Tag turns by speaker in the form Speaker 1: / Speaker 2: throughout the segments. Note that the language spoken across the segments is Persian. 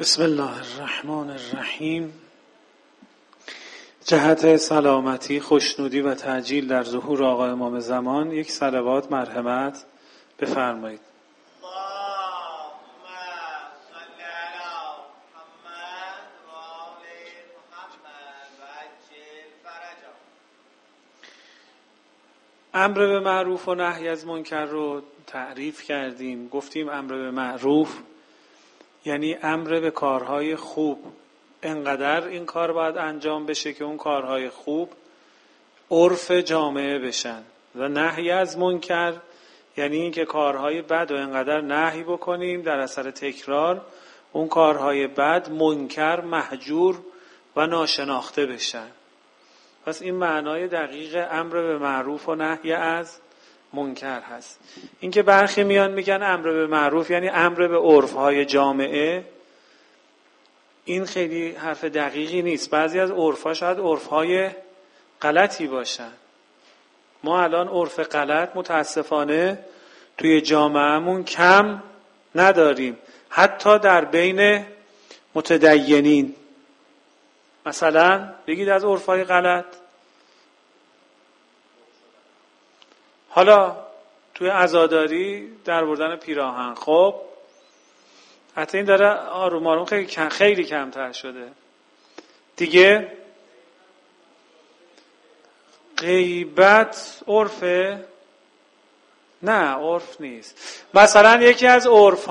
Speaker 1: بسم الله الرحمن الرحیم. جهت سلامتی، خوشنودی و تعجیل در ظهور آقا امام زمان یک صلوات مرحمت بفرمایید. امر به معروف و نهی از منکر رو تعریف کردیم. گفتیم امر به معروف یعنی امر به کارهای خوب، انقدر این کار باید انجام بشه که اون کارهای خوب عرف جامعه بشن، و نهی از منکر یعنی این که کارهای بد و انقدر نهی بکنیم در اثر تکرار اون کارهای بد منکر، مهجور و ناشناخته بشن. پس این معنای دقیق امر به معروف و نهی از منکر هست. این که برخی میان میگن امر به معروف یعنی امر به عرفهای جامعه، این خیلی حرف دقیقی نیست. بعضی از عرفها شاید عرفهای غلطی باشن. ما الان عرف غلط متاسفانه توی جامعهمون کم نداریم، حتی در بین متدینین. مثلا بگید از عرفهای غلط، حالا توی عزاداری در بردن پیراهن، خب حتی این داره آروم آروم خیلی کمتر شده دیگه. غیبت عرفه؟ نه، عرف نیست. مثلا یکی از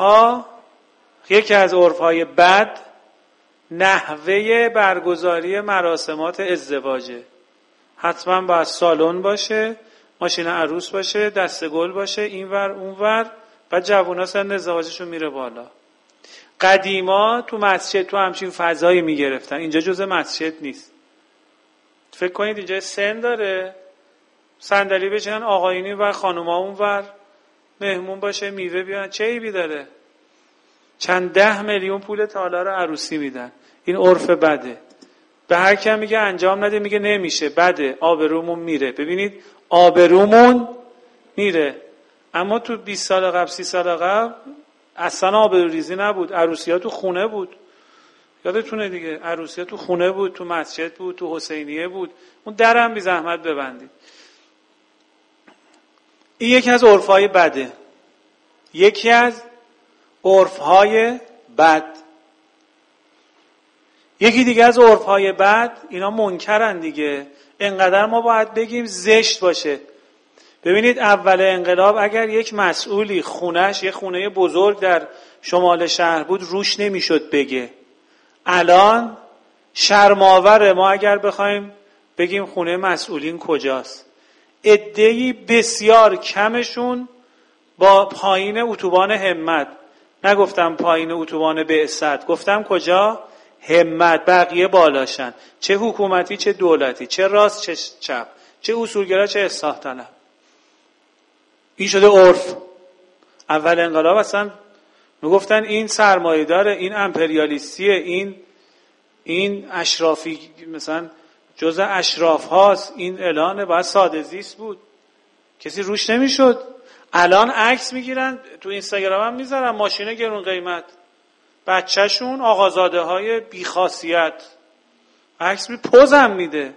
Speaker 1: عرفهای بد نحوه برگزاری مراسمات ازدواجه. حتما باید سالن باشه، ماشین عروس باشه، دسته گل باشه، اینور اونور، بعد جوونا سن ازدواجشون میره بالا. قدیما تو مسجد تو همچین فضایی میگرفتن، اینجا جزء مسجد نیست. فکر کنید اینجا سن داره، صندلی بچینن آقایونی و خانوما اونور، مهمون باشه، میوه بیان، چه عیبی داره؟ چند 10 میلیون پول تالار عروسی میدن. این عرف بده. به هر کی میگه انجام نده میگه نمیشه، بده، آبرومون میره. ببینید آبرومون میره. اما تو 20 سال قبل 30 سال قبل اصلا آبروریزی نبود. عروسی‌ها تو خونه بود. یادتونه دیگه، عروسی‌ها تو خونه بود، تو مسجد بود، تو حسینیه بود. اون درم بی زحمت ببندید. این یکی از عرف‌های بده. یکی از عرف‌های بد. یکی دیگه از عرف‌های بد، اینا منکرن دیگه. انقدر ما باید بگیم زشت باشه. ببینید اول انقلاب اگر یک مسئولی خونش یه خونه بزرگ در شمال شهر بود روش نمیشد بگه. الان شرم‌آوره ما اگر بخوایم بگیم خونه مسئولین کجاست. عده‌ای بسیار کمشون با پایین اتوبان همت، نگفتم پایین اتوبان بعثت، گفتم کجا؟ همت. بقیه بالاشن، چه حکومتی چه دولتی، چه راست چه چپ، چه اصولگرا چه اصلاح طلب. این شده عرف. اول انقلاب اصلا میگفتن این سرمایه‌داره، این امپریالیستیه، این اشرافی، مثلا جزء اشراف هاست، این اعلانه، باید ساده زیست بود، کسی روش نمیشد. الان عکس میگیرن تو اینستاگرام هم میذارن، ماشین گرون قیمت، بچهشون آقازاده های بیخاصیت، عکس پوزم میده.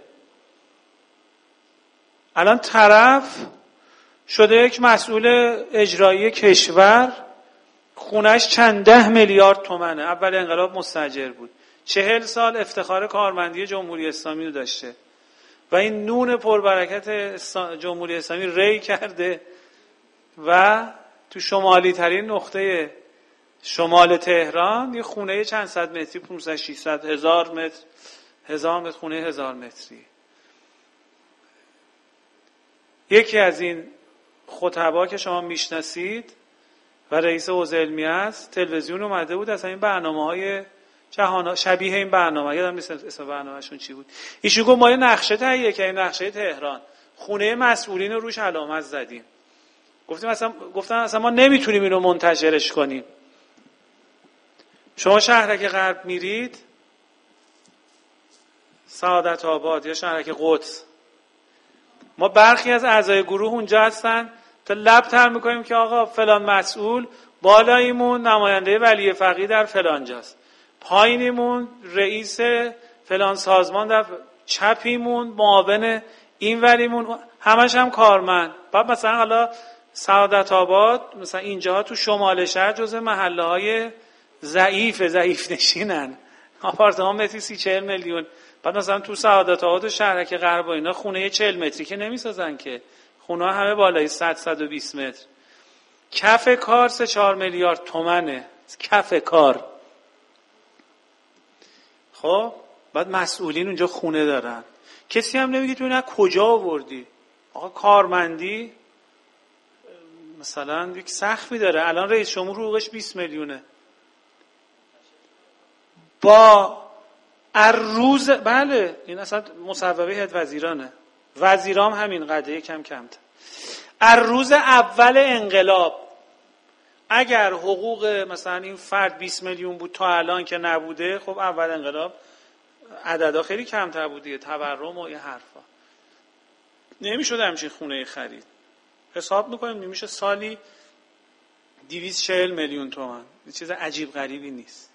Speaker 1: الان طرف شده یک مسئول اجرایی کشور، خونش چند 10 میلیارد تومنه. اول انقلاب مستاجر بود، 40 سال افتخار کارمندی جمهوری اسلامی رو داشته و این نون پربرکت جمهوری اسلامی ری کرده و تو شمالی ترین نقطه شمال تهران یه خونه چند صد متری، 500 600 1000 متر خونه 1000 متری. یکی از این خطبا که شما میشناسید و رئیس حوزه علمی است، تلویزیون اومده بود، اصلا این برنامه‌های جهان شبیه این برنامه، یادم نیست اسم برنامه‌شون چی بود، ایشون گفت ما یه نقشه تهیه کردیم، نقشه تهران، خونه مسئولین رو روش علامت زدیم. گفتن اصلا ما نمیتونیم اینو منتشرش کنیم. شما شهرک غرب میرید، سعادت آباد یا شهرک قدس، ما برخی از اعضای گروه اونجا هستن تا لب تر میکنیم که آقا فلان مسئول بالاییمون نماینده ولی فقیه در فلان جاست. پایینیمون رئیس فلان سازمان، در چپیمون معاون، این وریمون همش هم کارمند. بعد مثلا حالا سعادت آباد مثلا اینجا تو شمال شهر جزء محله های ضعیف نشینن، آپارتمان متری 30-40 میلیون. بعد مثلا تو سعادت آباد و شهرک غرب و اینا خونه 40 متری که نمیسازن که، خونه ها همه بالای 100-120 متر. کف کار 3-4 میلیارد تومنه، کف کار. خب بعد مسئولین اونجا خونه دارن، کسی هم نمیگه تو اینا کجا آوردی. آقا کارمندی مثلا یک سقفی داره، الان رئیس جمهور حقوقش 20 میلیونه با روز، بله این اصلا مصوبه هیئت وزیرانه، وزیرام همین قضیه کمتر. روز اول انقلاب اگر حقوق مثلا این فرد 20 میلیون بود تا الان که نبوده، خب اول انقلاب عددا خیلی کمتر بود دیگه، تورم و این حرفا، نمیشد همچین خونه خرید. حساب میکنیم نمیشه سالی 240 میلیون تومان، چیز عجیب غریبی نیست.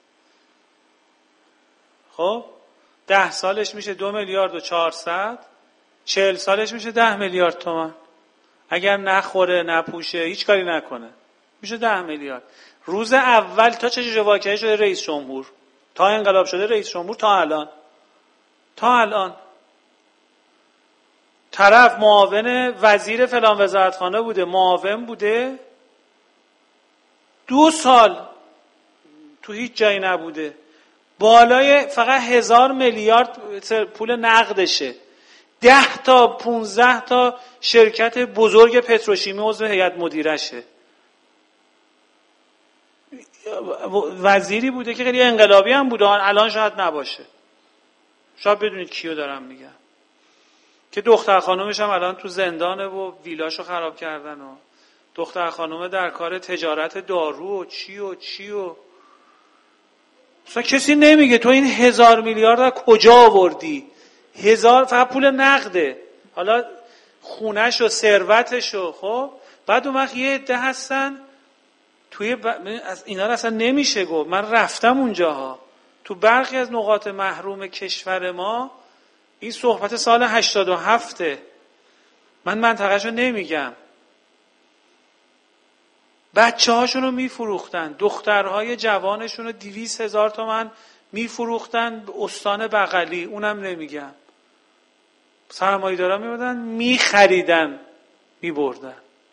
Speaker 1: خب 10 سالش میشه 2 میلیارد و 400، 40 سالش میشه 10 میلیارد تومان. اگر نخوره نپوشه هیچ کاری نکنه میشه 10 میلیارد. روز اول تا چه واقعه شده رئیس جمهور، تا انقلاب شده رئیس جمهور، تا الان طرف معاون وزیر فلان وزارتخانه بوده، معاون بوده، 2 سال تو هیچ جایی نبوده، بالای فقط 1000 میلیارد پول نقدشه، 10 تا 15 تا شرکت بزرگ پتروشیمی عضو هیئت مدیرشه، وزیری بوده که خیلی انقلابی هم بوده، الان شاید نباشه، شاید بدونید کیو دارم میگم، که دختر خانومش هم الان تو زندانه و ویلاشو خراب کردن و دختر خانومه در کار تجارت دارو و چی و اصلا کسی نمیگه تو این 1000 میلیارد از کجا آوردی. 1000 فقط پول نقده، حالا خونش و ثروتش و خب بعد اون وقت یه عده هستن توی از اینا رو اصلا نمیشه گفت. من رفتم اونجاها، تو برخی از نقاط محروم کشور ما، این صحبت سال 87، من منطقه‌شو نمیگم، بچه هاشون رو میفروختن، دخترهای جوانشون رو 200,000 تومان میفروختن به استان بغلی، اونم نمیگم. سرمایه‌دارا میبردن میخریدن میبردن.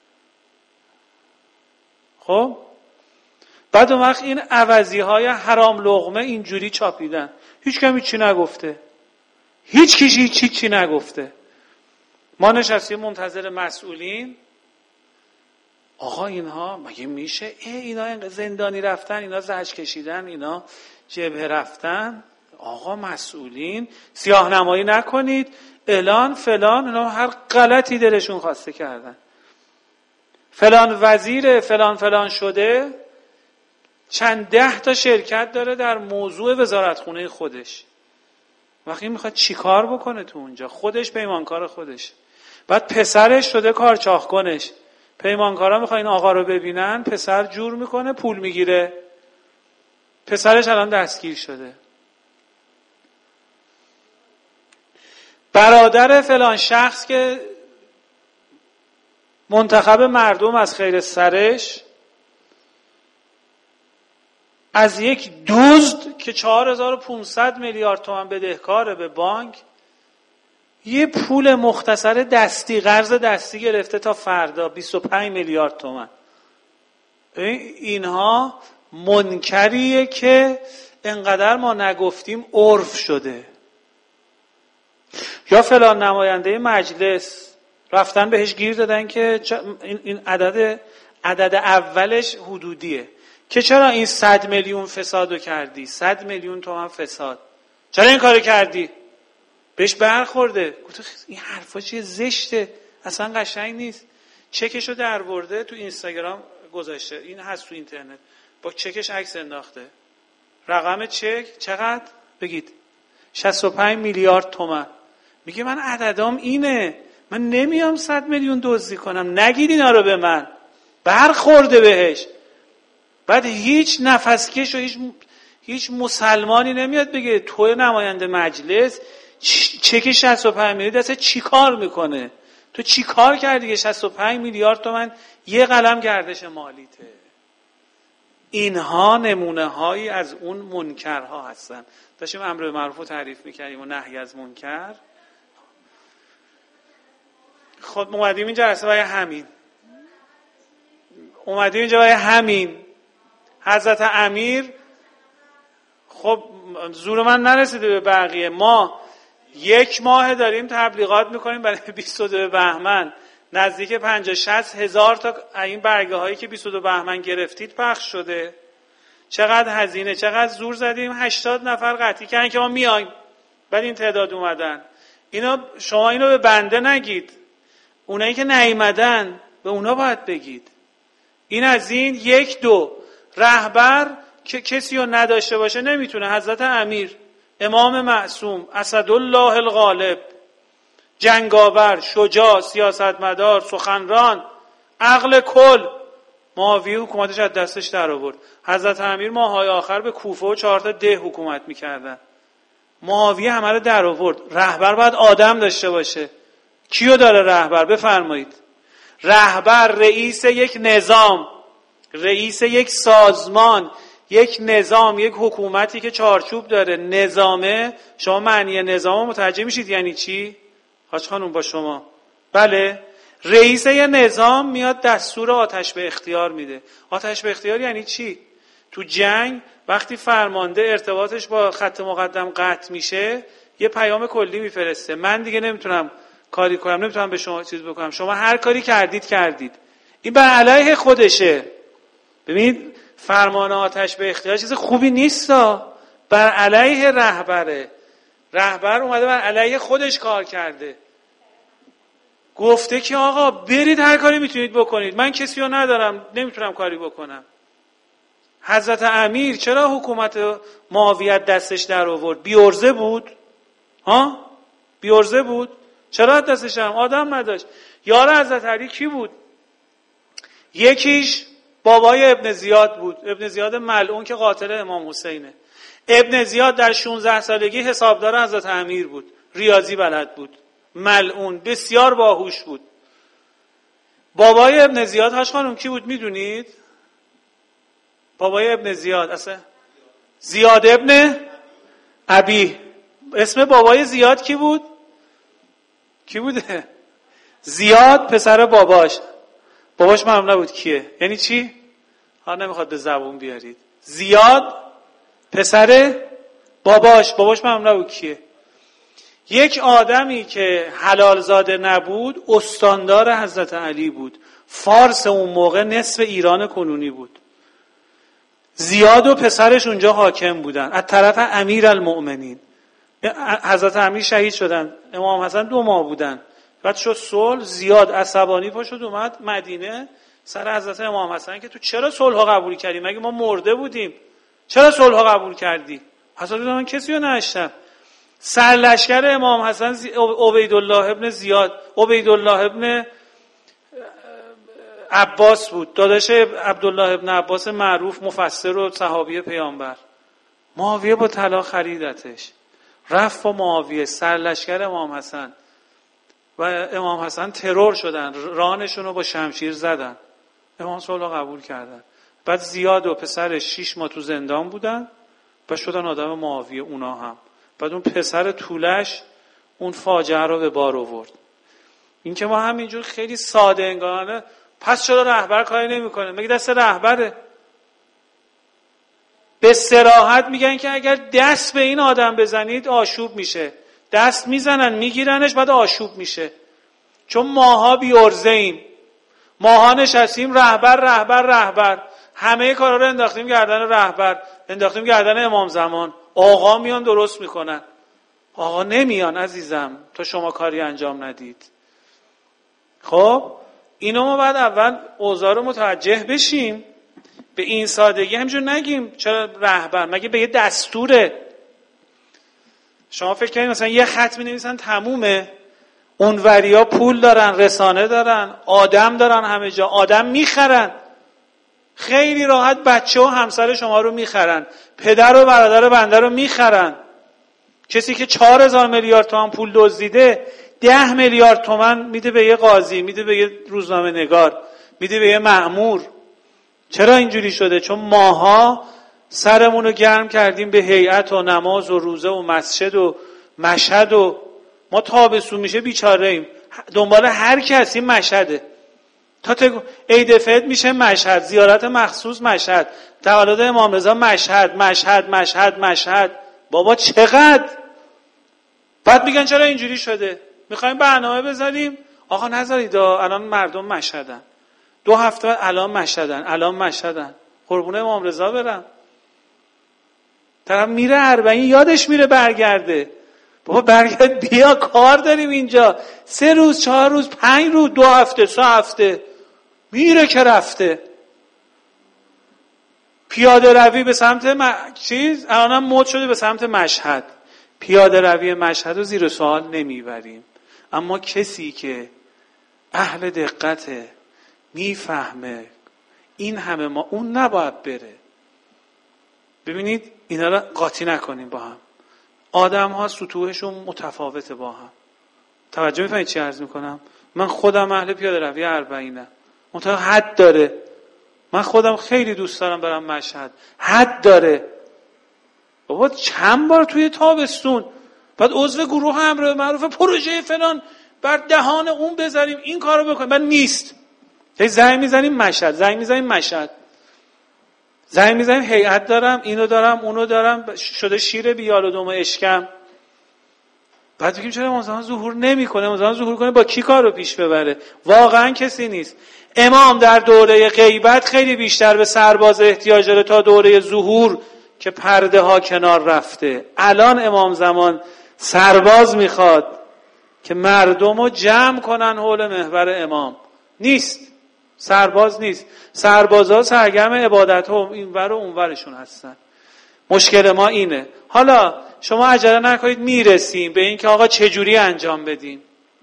Speaker 1: خب بعد اون وقت این عوضی های حرام لقمه اینجوری چاپیدن، هیچ کمی چی نگفته، هیچ نگفته. ما نشستیم منتظر مسئولین. آقا اینها مگه میشه؟ اینا زندانی رفتن، اینا زجر کشیدن، اینا جبهه رفتن. آقا مسئولین سیاه‌نمایی نکنید، اعلان فلان، اینا هر غلطی دلشون خواسته کردن. فلان وزیر فلان شده، چند 10 تا شرکت داره در موضوع وزارتخونه خودش. وقتی میخواد چیکار بکنه تو اونجا؟ خودش پیمانکار خودش، بعد پسرش شده کارچاخکنش. پیمانکارا میخوان این آقا رو ببینن، پسر جور میکنه پول میگیره، پسرش الان دستگیر شده. برادر فلان شخص که منتخب مردم از خیر سرش، از یک دزد که 4500 میلیارد تومان بدهکاره به بانک، یه پول مختصر دستی، قرض دستی گرفته تا فردا 25 میلیارد تومان. اینها منکریه که انقدر ما نگفتیم عرف شده. یا فلان نماینده مجلس رفتن بهش گیر دادن که این عدد اولش حدودیه، که چرا این 100 میلیون فسادو کردی، 100 میلیون تومان فساد، چرا این کارو کردی؟ بهش برخورده. گفت این حرفا چیه، زشته، اصلا قشنگ نیست. چکشو درورده تو اینستاگرام گذاشته، این هست تو اینترنت، با چکش عکس انداخته. رقم چک چقدر؟ بگید. 65 میلیارد تومان. میگه من عددام اینه، من نمیام 100 میلیون دزدی کنم، نگید اینا رو به من. برخورده بهش. بعد هیچ نفسکش و هیچ مسلمانی نمیاد بگه تو نماینده مجلس چک 65 میلیارد دست چی کار میکنه؟ تو چی کار کردی که 65 میلیارد تومان یه قلم گردش مالیته؟ اینها نمونه هایی از اون منکرها هستن. داشتیم امر به معروف رو تعریف میکردیم و نهی از منکر. خب اومدیم این جلسه برای همین حضرت امیر خب زور من نرسیده به بقیه. ما 1 ماه داریم تبلیغات میکنیم برای 22 بهمن، نزدیک 50-60 هزار تا این برگه هایی که 22 بهمن گرفتید پخش شده. چقدر هزینه، چقدر زور زدیم، 80 نفر قطعی کردن که ما میایم، بعد این تعداد اومدن. شما اینو به بنده نگید، اونایی که نیومدن به اونا باید بگید. این از این. 1-2 رهبر که کسی رو نداشته باشه نمیتونه. حضرت امیر امام معصوم اسدالله الغالب، جنگاور، شجاع، سیاستمدار، سخنران، عقل کل، معاویه حکومتش از دستش در آورد. حضرت امیر ماهای آخر به کوفه و 4 تا ده حکومت میکردن. معاویه همه رو در آورد. رهبر باید آدم داشته باشه. کیو داره رهبر؟ بفرمایید. رهبر رئیس یک نظام، رئیس یک سازمان، یک نظام، یک حکومتی که چارچوب داره. نظامه، شما معنی نظام متوجه میشید یعنی چی؟ حاج خانم با شما. بله، رئیس یه نظام میاد دستور آتش به اختیار میده. آتش به اختیار یعنی چی؟ تو جنگ وقتی فرمانده ارتباطش با خط مقدم قطع میشه یه پیام کلی میفرسته، من دیگه نمیتونم کاری کنم، نمیتونم به شما چیز بکنم، شما هر کاری کردید. این بر علیه خودشه. ببینید فرمان آتش به اختیار چیز خوبی نیست، بر علیه رهبره. رهبر اومده بر علیه خودش کار کرده، گفته که آقا برید هر کاری میتونید بکنید، من کسی رو ندارم، نمیتونم کاری بکنم. حضرت امیر چرا حکومت معاویت دستش در آورد؟ بی‌عرضه بود؟ بی‌عرضه بود؟ چرا دستش هم آدم نداشت؟ یار حضرت علی کی بود؟ یکیش بابای ابن زیاد بود، ابن زیاد ملعون که قاتل امام حسینه. ابن زیاد در 16 سالگی حسابدار حضرت امیر بود، ریاضی بلد بود، ملعون، بسیار باهوش بود. بابای ابن زیاد هاش خانم کی بود میدونید؟ بابای ابن زیاد اصلا زیاد ابن ابی. اسم بابای زیاد کی بود؟ کی بوده؟ زیاد پسر باباش معلوم نبود کیه. یعنی چی؟ نمیخواد به زبون بیارید. زیاد پسر باباش معلوم نبود کیه. یک آدمی که حلال زاده نبود استاندار حضرت علی بود. فارس اون موقع نصف ایران کنونی بود. زیاد و پسرش اونجا حاکم بودن از طرف امیرالمؤمنین. حضرت امیر شهید شدن، امام حسن 2 ماه بودن، بعد شد صلح. زیاد عصبانی پاشد اومد مدینه سر حضرت امام حسن که تو چرا صلح قبول کردی؟ مگه ما مرده بودیم؟ چرا صلح قبول کردی؟ حضرت من کسی رو نشتم. سرلشکر امام حسن عبیدالله ابن عباس بود، داداش عبدالله ابن عباس معروف، مفسر و صحابی پیامبر. معاویه با طلا خریدتش، رفت با معاویه سرلشکر امام حسن و امام حسن ترور شدن، رانشون رو با شمشیر زدن. امام صلح قبول کردن. بعد زیاد و پسرش 6 ماه تو زندان بودن و شدن آدم معاویه اونا هم. بعد اون پسر طولش اون فاجعه رو به بار آورد. این که ما همینجور خیلی ساده انگارانه پس چرا رهبر کاری نمیکنه؟ مگه دست رهبره؟ به صراحت میگن که اگر دست به این آدم بزنید آشوب میشه. دست میزنن میگیرنش بعد آشوب میشه. چون ماها بی‌عرضه ایم، ماها نشستیم رهبر همه کارا رو انداختیم گردن رهبر، انداختیم گردن امام زمان. آقا میان درست میکنن. آقا نمیان عزیزم تا شما کاری انجام ندید. خب اینو ما بعد اول اوضاع رو متوجه بشیم. به این سادگی همینجور نگیم چرا رهبر، مگه به یه دستوره؟ شما فکر کنید مثلا یه خط می‌نویسن تمومه، اونوریا پول دارن، رسانه دارن، آدم دارن، همه جا آدم میخرن. خیلی راحت بچه و همسر شما رو میخرن. پدر و برادر بنده رو میخرن. کسی که 4000 میلیارد تومان پول دزدیده 10 میلیارد تومان میده به یه قاضی، میده به یه روزنامه نگار، میده به یه مأمور. چرا اینجوری شده؟ چون ماها سرمون رو گرم کردیم به هیئت و نماز و روزه و مسجد و مشهد و ما تابستون میشه بیچاره ایم دنبال هر کسی مشهده. تا عید فطر میشه مشهد، زیارت مخصوص مشهد، تولد امام رضا مشهد مشهد مشهد مشهد. بابا چقدر؟ بعد میگن چرا اینجوری شده؟ میخوایم برنامه بذاریم آقا نذارید الان مردم مشهدن، 2 هفته الان مشهدن قربون امام رضا برم. طرف میره 40 یادش میره برگرده. بابا برگرد بیا کار داریم اینجا. 3 روز 4 روز 5 روز 2 هفته 3 هفته میره که رفته. پیاده روی به سمت الانم مد شده به سمت مشهد. پیاده روی مشهد رو زیر سوال نمیبریم، اما کسی که اهل دقته میفهمه این همه ما اون نباید بره. ببینید اینا رو قاطی نکنیم با هم. آدم ها سطوحشون متفاوته با هم. توجه میفهمید چی عرض میکنم؟ من خودم اهل پیاده روی 40م، منتها حد داره. من خودم خیلی دوست دارم برم مشهد، حد داره. بابا چند بار توی تابستون بعد عضو گروه امر به معروف پروژه فلان بر دهان اون بذاریم این کارو بکنیم، بعد نیست. زنگ میزنیم مشهد، زنگ میزنیم هیئت دارم، اینو دارم اونو دارم، شده شیر بیال و دم اشکم. بعد بگیم چرا امام ظهور نمیکنه؟ امام ظهور کنه با کی کارو پیش ببره؟ واقعا کسی نیست. امام در دوره غیبت خیلی بیشتر به سرباز احتیاج داره تا دوره ظهور که پرده ها کنار رفته. الان امام زمان سرباز میخواد که مردم رو جمع کنن حول محور امام. نیست، سرباز نیست. سربازها سرگرم عبادت ها اینور و اونورشون هستن. مشکل ما اینه. حالا شما عجله نکنید، میرسیم به این که آقا چجوری انجام بدیم.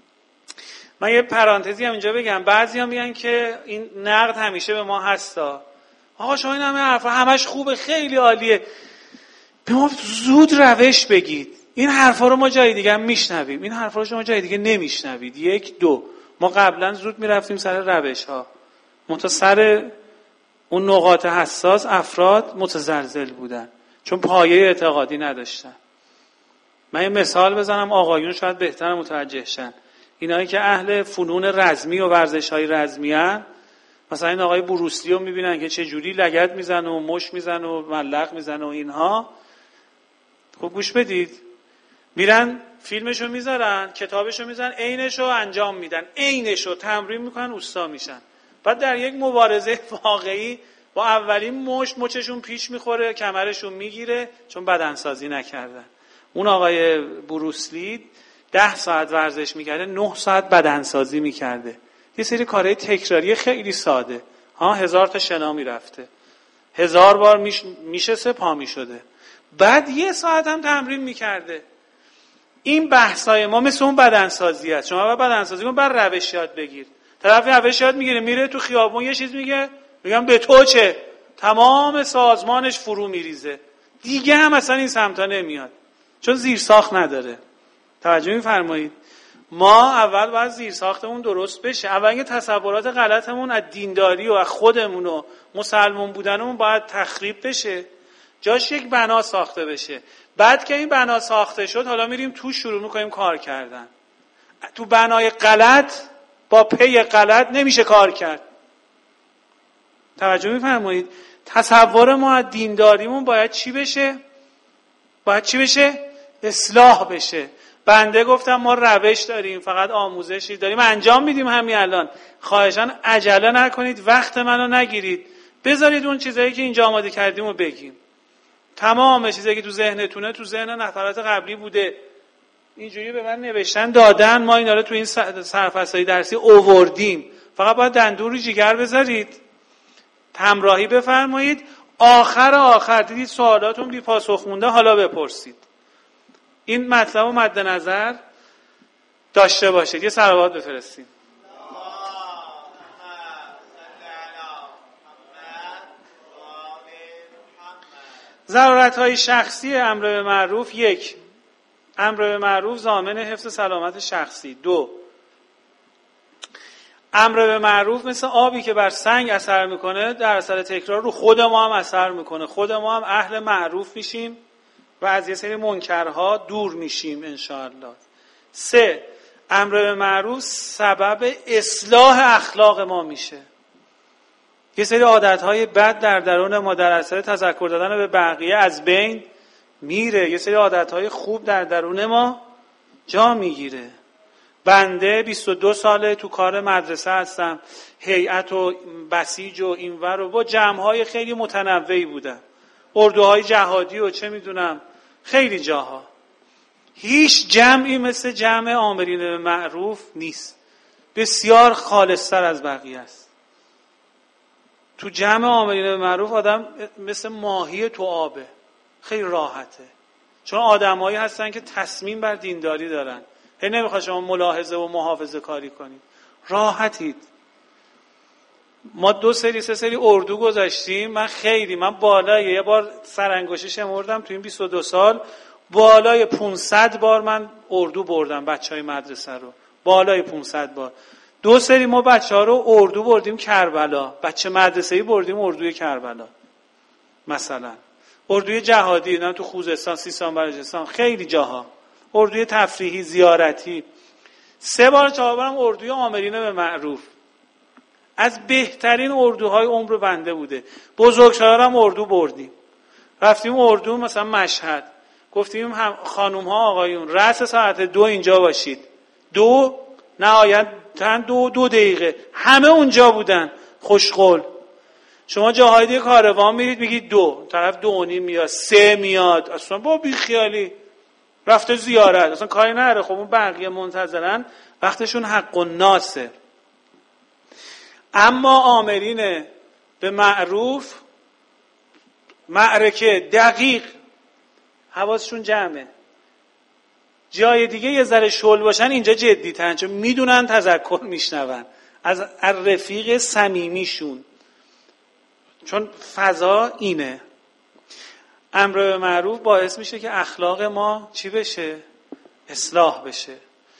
Speaker 1: من یه پرانتزی هم اینجا بگم. بعضی هم میگن که این نقد همیشه به ما هستا، آقا شما این همه حرفا همش خوبه خیلی عالیه، به ما زود روش بگید. این حرفا رو ما جای دیگه هم میشنویم، این حرفا رو شما جای دیگه نمیشنوید. 1 2 ما قبلا زود میرفتیم سر روش ها، منتها سر اون نقاط حساس افراد متزلزل بودن چون پایه اعتقادی نداشتن. من یه مثال بزنم آقایون شاید بهتر متوجه شن. اینایی که اهل فنون رزمی و ورزش‌های رزمی ان، مثلا این آقای بروسلی رو میبینن که چه جوری لگد میزنه و مش میزنه و ملق میزنه و اینها. خب گوش بدید، میرن فیلمشو میذارن، کتابشو میذارن، عینشو انجام میدن، عینشو تمرین میکنن، اوستا میشن. بعد در یک مبارزه واقعی با اولین مچشون پیش میخوره، کمرشون میگیره چون بدنسازی نکردن. اون آقای بروسلی 10 ساعت ورزش میکرده، 9 ساعت بدنسازی میکرده. یه سری کارهای تکراری خیلی ساده. 1000 تا شنا میرفته، 1000 بار میشسته پا میشده، بعد 1 ساعت هم تمرین میکرده. این بحثای ما مثل اون بدنسازی است. شما باید بدنسازی کن، بعد روش یاد بگیر. طرف روش یاد میگیره، میره تو خیابون یه چیز میگه، میگم به تو چه؟ تمام سازمانش فرو میریزه. دیگه هم اصلا این سمتا نمیاد چون زیرساخت نداره. توجه میفرمایید؟ ما اول باید زیرساختمون درست بشه. اول اینکه تصورات غلطمون از دینداری و از خودمون و مسلمان بودنمون باید تخریب بشه، جاش یک بنا ساخته بشه. بعد که این بنا ساخته شد، حالا میریم تو شروع میکنیم کار کردن. تو بنای غلط با پی غلط نمیشه کار کرد. توجه میفرمایید؟ تصور ما از دینداریمون باید چی بشه؟ اصلاح بشه. بنده گفتم ما روش داریم، فقط آموزشی داریم، انجام میدیم همین الان. خواهشاً عجله نکنید، وقت منو نگیرید، بذارید اون چیزایی که اینجا آماده کردیم رو بگیم. تمام چیزایی که تو ذهنتونه تو ذهن نفرات قبلی بوده، اینجوری به من نوشتن دادن، ما اینا رو تو این سرفصل‌های درسی آوردیم. فقط باید دندون رو جیگر بذارید، همراهی بفرمایید. آخر دیدید سوالاتون بی پاسخ مونده، حالا بپرسید. این مطلب رو مد نظر داشته باشید. یه صلوات بفرستید. ضرورت‌های شخصی امر به معروف: 1. امر به معروف ضامن حفظ سلامت شخصی. 2. امر به معروف مثل آبی که بر سنگ اثر میکنه، در اثر تکرار رو خود ما هم اثر میکنه. خود ما هم اهل معروف میشیم و از یه سری منکرها دور میشیم انشاءالله. 3. امر به معروف سبب اصلاح اخلاق ما میشه. یه سری عادتهای بد در درون ما در اثر تذکر دادن به بقیه از بین میره. یه سری عادتهای خوب در درون ما جا میگیره. بنده 22 ساله تو کار مدرسه هستم. هیئت و بسیج و اینور و با جمعهای خیلی متنوعی بودم. اردوهای جهادی و چه میدونم خیلی جاها. هیچ جمعی مثل جمع آمرین به معروف نیست. بسیار خالص‌تر از بقیه است. تو جمع آمرین به معروف آدم مثل ماهی تو آبه. خیلی راحته. چون آدمایی هستن که تصمیم بر دینداری دارن. نمیخواد شما ملاحظه و محافظه کاری کنید. راحتید. ما 2 سری 3 سری اردو گذاشتیم. من بالای یه بار سرانگشتی شمردم تو این 22 سال بالای 500 بار من اردو بردم بچهای مدرسه رو. بالای 500 بار. 2 سری ما بچه‌ها رو اردو بردیم کربلا. بچه مدرسه‌ای بردیم اردوی کربلا. مثلا اردوی جهادی نه تو خوزستان، سیستان بلوچستان، خیلی جاها. اردوی تفریحی، زیارتی. 3 بار 4 بارم اردوی آمرین به معروف. از بهترین اردوهای عمر بنده بوده. بزرگسالارم اردو بردیم. رفتیم اردو مثلا مشهد. گفتیم خانوم ها آقایون رأس ساعت 2 اینجا باشید. 2 نهایتاً 2 دقیقه. همه اونجا بودن. خوشقول. شما جاهای دیگه کاروان میرید میگید 2. طرف 2:30 میاد، 3 میاد. اصلا با بیخیالی. رفته زیارت. اصلا کاری نره. خب اون بقیه منتظرن. وقتشون حق الناسه. اما آمرین به معروف معرکه دقیق حواسشون جمعه. جای دیگه یه ذره شل باشن اینجا جدی ترن چون میدونن تذکر میشنون از رفیق صمیمیشون. چون فضا اینه. امر به معروف باعث میشه که اخلاق ما چی بشه؟ اصلاح بشه.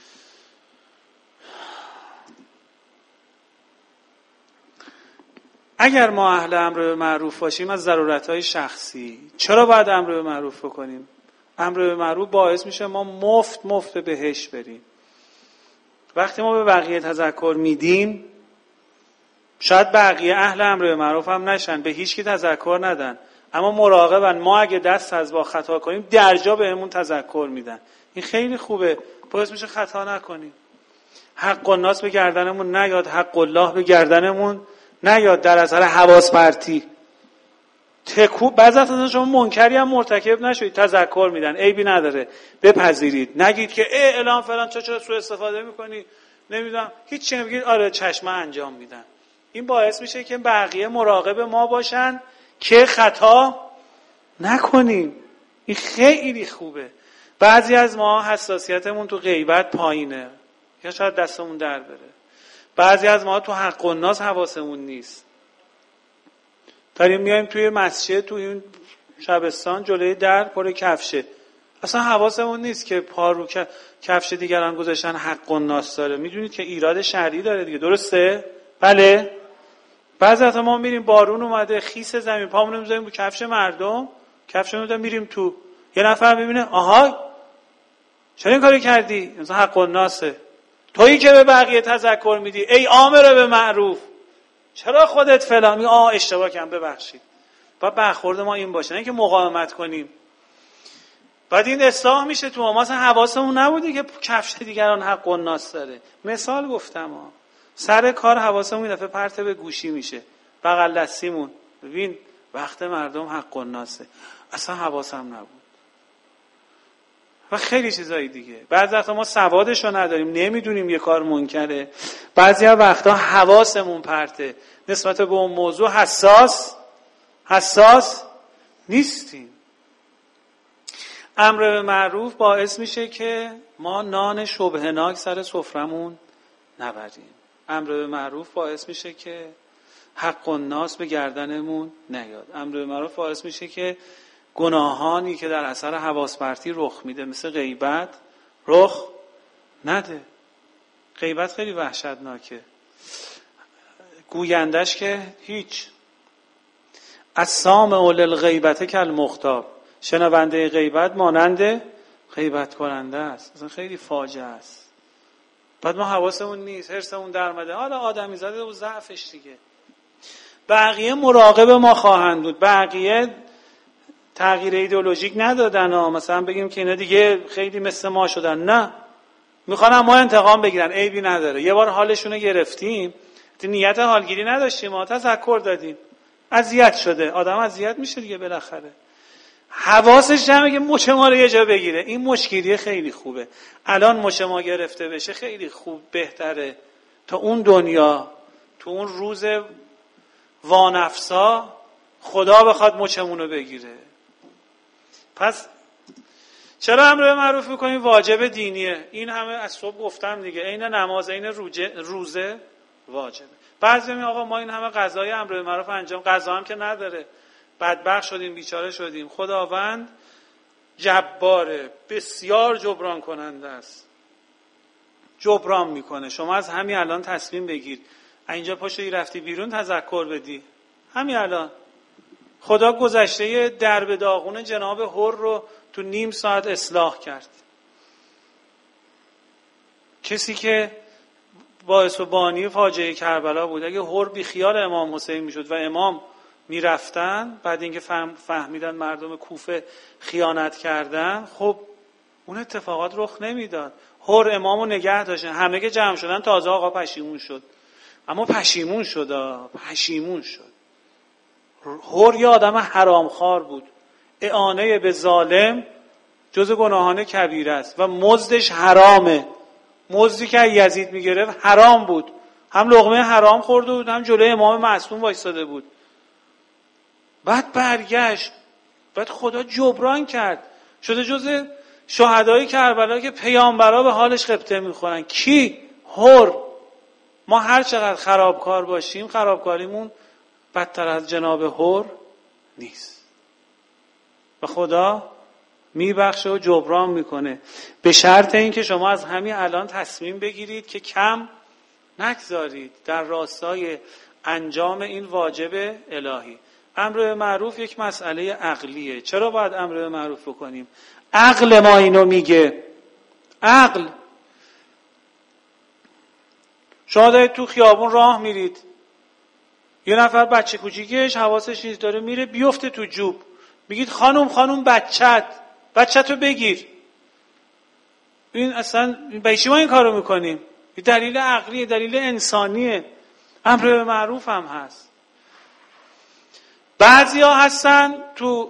Speaker 1: اگر ما اهل امر به معروف باشیم از ضرورتهای شخصی، چرا باید امر به معروف بکنیم؟ امر به معروف باعث میشه ما مفت بهشت بریم. وقتی ما به بقیه تذکر میدیم، شاید بقیه اهل امر به معروف هم نشن، به هیچ کی تذکر ندن، اما مراقبن ما اگه دست از با خطا کنیم درجا بهمون تذکر میدن. این خیلی خوبه، باعث میشه خطا نکنیم. حق الناس به گردنمون نیاد، حق الله به گردنمون نیاد در اثر حواس پرتی. بعضی وقتا شما منکری هم مرتکب نشوید، تذکر میدن، عیبی نداره، بپذیرید. نگید که اعلام فلان چرا سوء استفاده میکنی، نمیدونم هیچ نمیگید، آره چشم انجام میدن. این باعث میشه که بقیه مراقب ما باشن که خطا نکنیم. این خیلی خوبه. بعضی از ما حساسیتمون تو غیبت پایینه یا شاید دستمون در بره. بعضی از ما تو حق الناس حواسمون نیست. داریم میایم توی مسجد، توی این شبستان جلوی در پر کفشه، اصلا حواسمون نیست که پا رو کفش دیگران گذاشتن حق الناس داره. میدونید که ایراد شرعی داره دیگه، درسته؟ بله. بعضی وقتا ما میریم بارون اومده، خیس زمین، پامون رو میذاریم رو کفش مردم، کفشمون میریم تو، یه نفر میبینه آها چرا این کارو کردی؟ مثلا حق الناسه. تویی که به بقیه تذکر میدی، ای آمر به معروف، چرا خودت فلان میگی؟ اشتباه کردم ببخشید. بعد برخورد ما این باشه، نه که مقاومت کنیم. بعد این اصلاح میشه تو ما. مثلا حواسمون نبوده که کفش دیگران حق الناس داره. مثال گفتم سر کار حواسمون این دفعه پرت به گوشی میشه، بغل دستیمون، ببین وقت مردم حق الناسه، اصلا حواسم نبود. و خیلی چیزایی دیگه. بعضی وقتا ما سوادشو نداریم، نمیدونیم یه کار منکره. بعضی وقتا حواسمون پرته، نسبت به اون موضوع حساس نیستیم. امر به معروف باعث میشه که ما نان شبهناک سر سفرمون نبریم. امر به معروف باعث میشه که حق الناس به گردنمون نیاد. امر به معروف باعث میشه که گناهانی که در اثر حواس پرتی رخ میده مثل غیبت رخ نده. غیبت خیلی وحشتناکه. گویندش که هیچ. السامع للغیبت کالمغتاب، شنونده غیبت مانند غیبت کننده است. اصلا خیلی فاجعه است. بعد ما حواسمون نیست، حرصمون در اومده. حالا آدمی زاده و ضعفش دیگه. بقیه مراقب ما خواهند بود. بقیه تغییر ایدئولوژیک ندادن ها، مثلا بگیم که اینا دیگه خیلی مثل ما شدن. نه، میخوان ما انتقام بگیرن، عیبی نداره. یه بار حالشون رو گرفتیم، نیت حالگیری نداشتیم، ما تذکر دادیم، اذیت شده. آدم اذیت میشه دیگه بالاخره. حواسش جمعه که مچ ما رو یه جا بگیره. این مچگیری خیلی خوبه. الان مچ ما گرفته بشه خیلی خوب، بهتره تا اون دنیا، تو اون روز وانفسا خدا بخواد مچمون رو بگیره. پس چرا امر به معروف میکنیم؟ واجب دینیه. این همه از صبح گفتم دیگه، عین نماز، عین روزه واجبه. بعضی میگن آقا ما این همه قضای امر به معروف انجام، قضا هم که نداره، بدبخت شدیم، بیچاره شدیم. خداوند جباره، بسیار جبران کننده است، جبران میکنه. شما از همین الان تصمیم بگیر، اینجا پاشو رفتی بیرون تذکر بدی، همین الان. خدا گذشته درب داغون جناب حر رو تو نیم ساعت اصلاح کرد. کسی که باعث و بانی فاجعه کربلا بود، اگه حر بی خیال امام حسین میشد و امام میرفتن، بعد اینکه فهمیدن مردم کوفه خیانت کردن، خب اون اتفاقات رخ نمیداد. حر امامو نگه داشتن، همه که جمع شدن، تازه آقا پشیمون شد. اما پشیمون شد. حر یه آدم حرامخوار بود. اعانه به ظالم جز گناهان کبیره است و مزدش حرامه. مزدی که یزید میگرفت حرام بود. هم لقمه حرام خورده بود، هم جلوی امام معصوم وایساده بود. بعد برگشت، بعد خدا جبران کرد، شده جز شهدای کربلا که پیامبرا به حالش غبطه میخورن. کی؟ حر. ما هر چقدر خرابکار باشیم، خرابکاریمون بدتر از جناب حر نیست و خدا میبخشه و جبران میکنه، به شرط اینکه شما از همین الان تصمیم بگیرید که کم نگذارید در راستای انجام این واجب الهی. امر به معروف یک مسئله عقلیه. چرا باید امر به معروف بکنیم؟ عقل ما اینو میگه. عقل. شما دارید تو خیابون راه میرید، یه نفر بچه کوچیکش حواسش نیست، داره میره بیفته تو جوب، میگید خانم بچه‌تو بگیر. این اصلا برای چی ما این کارو میکنیم؟ این دلیل عقلیه، دلیل انسانیه. امر به معروف هم هست. بعضیا هستن تو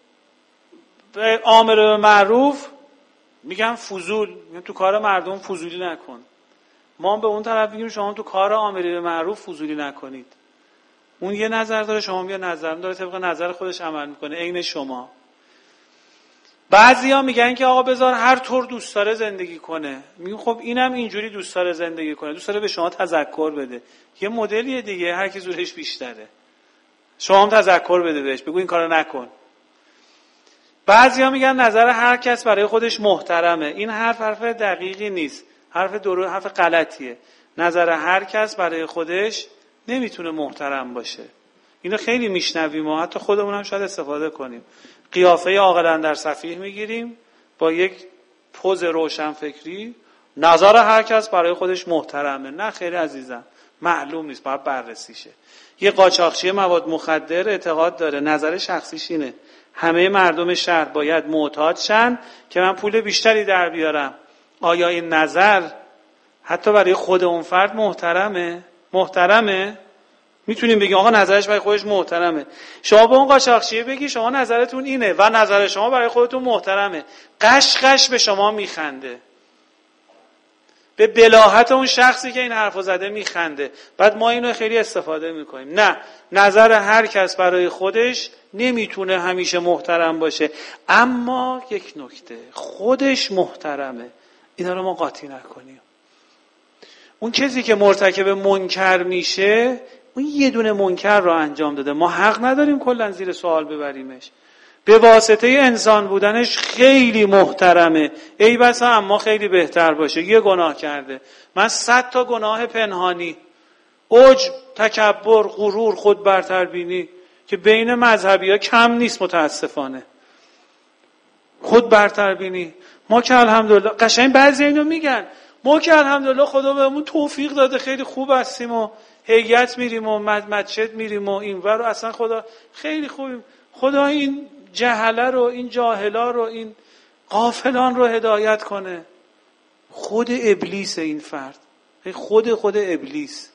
Speaker 1: امر به معروف میگن فضول، میگن تو کار مردم فضولی نکن. ما به اون طرف میگیم شما تو کار امر به معروف فضولی نکنید. اون یه نظر داره، شما یه نظر داره، طبق نظر خودش عمل میکنه، عین شما. بعضیا میگن که آقا بذار هر طور دوست داره زندگی کنه. میگم خب اینم اینجوری دوست داره زندگی کنه، دوست داره به شما تذکر بده، یه مدلیه دیگه، هر کی زورش بیشتره. شما هم تذکر بده بهش، بگو این کارو نکن. بعضیا میگن نظر هر کس برای خودش محترمه. این حرف دقیقی نیست، حرف غلطیه. نظر هر کس برای خودش نمیتونه محترم باشه. اینو خیلی میشنویم و حتی خودمون هم شاید استفاده کنیم. قیافه عاقل در سفیه میگیریم با یک پوز روشنفکری، نظر هر کس برای خودش محترمه. نه خیلی عزیزم، معلوم نیست، باید بررسی شه. یه قاچاقچی مواد مخدر اعتقاد داره، نظر شخصیش اینه همه مردم شهر باید معتاد شن که من پول بیشتری در بیارم. آیا این نظر حتی برای خود اون فرد محترمه؟ میتونیم بگیم آقا نظرش برای خودش محترمه. شما به اون قاچاقچی بگی شما نظرتون اینه و نظر شما برای خودتون محترمه، قش به شما میخنده، به بلاهت اون شخصی که این حرفو زده میخنده. بعد ما اینو خیلی استفاده میکنیم. نه، نظر هر کس برای خودش نمیتونه همیشه محترم باشه، اما یک نکته، خودش محترمه. اینا رو ما قاطی نکنیم. اون کسی که مرتکب منکر میشه، اون یه دونه منکر رو انجام داده، ما حق نداریم کلا زیر سوال ببریمش. به واسطه انسان بودنش خیلی محترمه. ای بسا اما خیلی بهتر باشه یه گناه کرده، من 100 تا گناه پنهانی، عجب، تکبر، غرور، خود برتربینی که بین مذهبی ها کم نیست متاسفانه، خود برتربینی. ما که الحمدلله، قشنگ بعضی اینو میگن، ما که الحمدلله خدا بهمون توفیق داده خیلی خوب هستیم و هیئت میریم و مسجد میریم و اینور، و اصلا خدا خیلی خوبیم. خدا این جهله رو، این جاهلا رو، این غافلان رو هدایت کنه. خود ابلیس این فرد، خود ابلیس.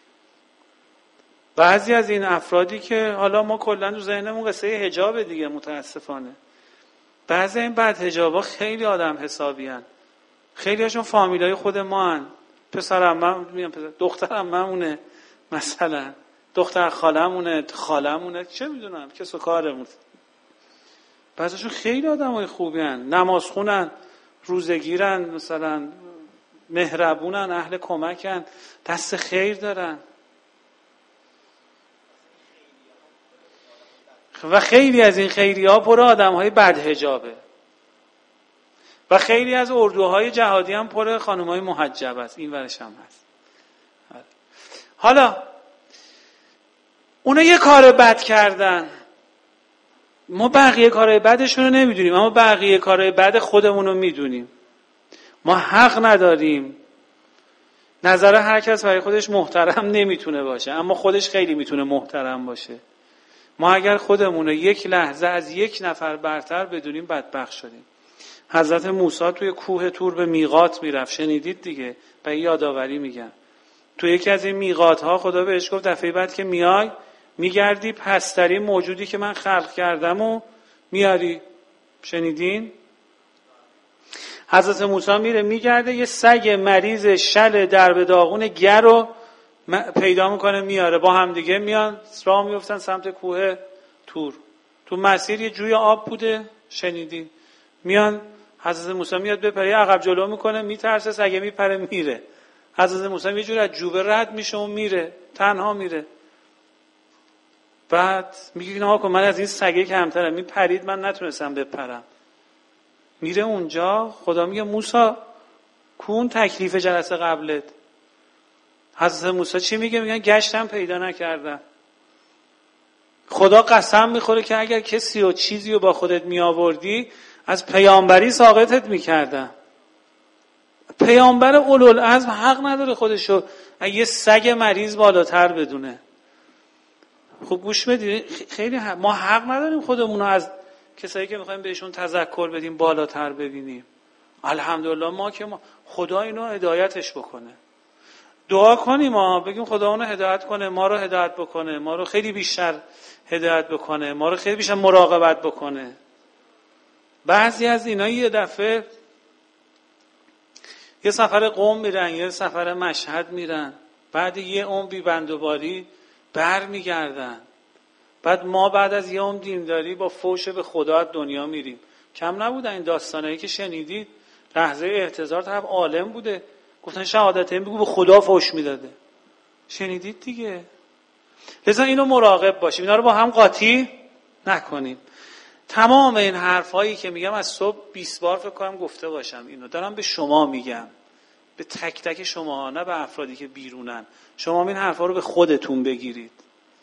Speaker 1: بعضی از این افرادی که حالا ما کلا تو ذهنمون قصه حجاب دیگه متاسفانه، بعضی این بد حجابا خیلی آدم حسابی هن. خیلی هاشون فامیلای خود ما هن. پسرم میگم دخترم مونه، مثلا دختر خالمونه چه میدونم کس و کارمون. بعضیشون خیلی آدمای خوبی هن، نمازخونن، روزگیرن، مثلا مهربونن، اهل کمکن، دست خیر دارن. و خیلی از این خیری‌ها پر آدم‌های بدحجابه و خیلی از اردوهای جهادی هم پر خانم‌های محجب است. این ورش هم هست. حالا اونا یه کار بد کردن، ما بقیه کارهای بدشون رو نمیدونیم، اما بقیه کارهای بد خودمون رو میدونیم. ما حق نداریم. نظر هر کس برای خودش محترم نمیتونه باشه، اما خودش خیلی میتونه محترم باشه. ما اگر خودمون رو یک لحظه از یک نفر برتر بدونیم بدبخت شدیم. حضرت موسی توی کوه طور به میقات میرفت، شنیدید دیگه، به یادآوری میگم. تو یکی از این میقات ها خدا بهش گفت دفعه بعد که میای میگردی پسترین موجودی که من خلق کردم و میاری. شنیدین؟ حضرت موسی میره میگرده یه سگ مریض شل درب داغون گر رو پیدا میکنه میاره، با هم دیگه میان راه میفتن سمت کوه طور. تو مسیر یه جوی آب بوده، شنیدین؟ میان حضرت موسی میاد بپره، عقب جلو میکنه، میترسه سگه میپره میره. حضرت موسی یه جوری از جوبه رد میشه و میره، تنها میره. بعد میگه نه آقا من از این سگه کمترم، میپرید من نتونستم بپرم. میره اونجا، خدا میگه موسی کون تکلیف جلسه قبلت. حضرت موسی چی میگه؟ میگن گشتم پیدا نکردم. خدا قسم میخوره که اگر کسی و چیزی رو با خودت میآوردی از پیامبری ساقطت میکردم. پیامبر اولوالعزم حق نداره خودشو یه سگ مریض بالاتر بدونه. خب گوش بدید، خیلی ما حق نداریم خودمون رو از کسایی که میخوایم بهشون تذکر بدیم بالاتر ببینیم. الحمدلله ما خدا اینو هدایتش بکنه. دعا کنیم، ما بگیم خدا اونو هدایت کنه، ما رو هدایت بکنه، ما رو خیلی بیشتر هدایت بکنه، ما رو خیلی بیشتر مراقبت بکنه. بعضی از اینا یه دفعه یه سفر قم میرن، یه سفر مشهد میرن، بعد یه عمر بی بندوباری بر میگردن. بعد ما بعد از یه عمر دینداری با فوش به خدا از دنیا میریم. کم نبودن این داستانایی که شنیدید. لحظه احتضار طرف عالم بوده، گفتن شهادتین بگو به خدا فوش میداده. شنیدید دیگه. لذا اینو مراقب باشیم، اینا رو با هم قاطی نکنیم. تمام این حرفایی که میگم از صبح 20 بار فکر کنم گفته باشم، اینو دارم به شما میگم، به تک تک شما، نه به افرادی که بیرونن. شما این حرفا رو به خودتون بگیرید،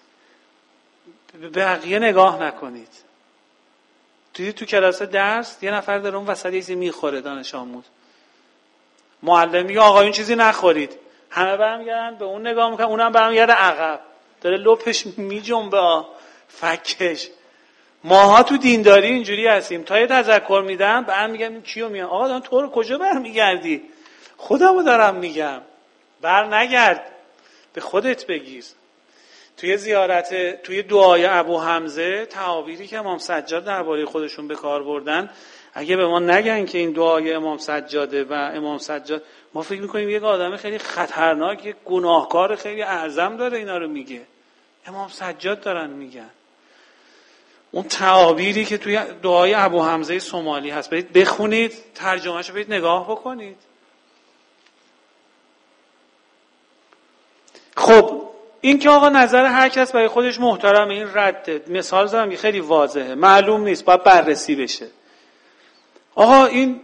Speaker 1: به بقیه نگاه نکنید. تو کلاس درس یه نفر داره اون وسط یه چیزی میخوره، دانش آموز، معلم میگه آقایون چیزی نخورید، همه برمیگردن به اون نگاه میکنن، اونم برمیگرده عقب، داره لپش میجنبه فکش. ماها تو دینداری اینجوری هستیم، تا یه تذکر میدم برمیگردیم کیو میگم آقا دارم تو رو کجا برمیگردی؟ خودمو دارم میگم، بر نگرد، به خودت بگیر. توی زیارت، توی دعای ابو حمزه، تعابیری که امام سجاد درباره خودشون به کار بردن، اگه به ما نگن که این دعای امام سجاده و امام سجاد، ما فکر میکنیم یک آدم خیلی خطرناک، یک گناهکار خیلی اعظم داره اینا رو میگه. امام سجاد دارن میگن. اون تعابیری که توی دعای ابو حمزه سومالی هست، برید بخونید، ترجمهشو برید نگاه بکنید. خب این که آقا نظر هر کس برای خودش محترمه، این رده. مثال زدم خیلی واضحه، معلوم نیست، باید بررسی بشه. آقا این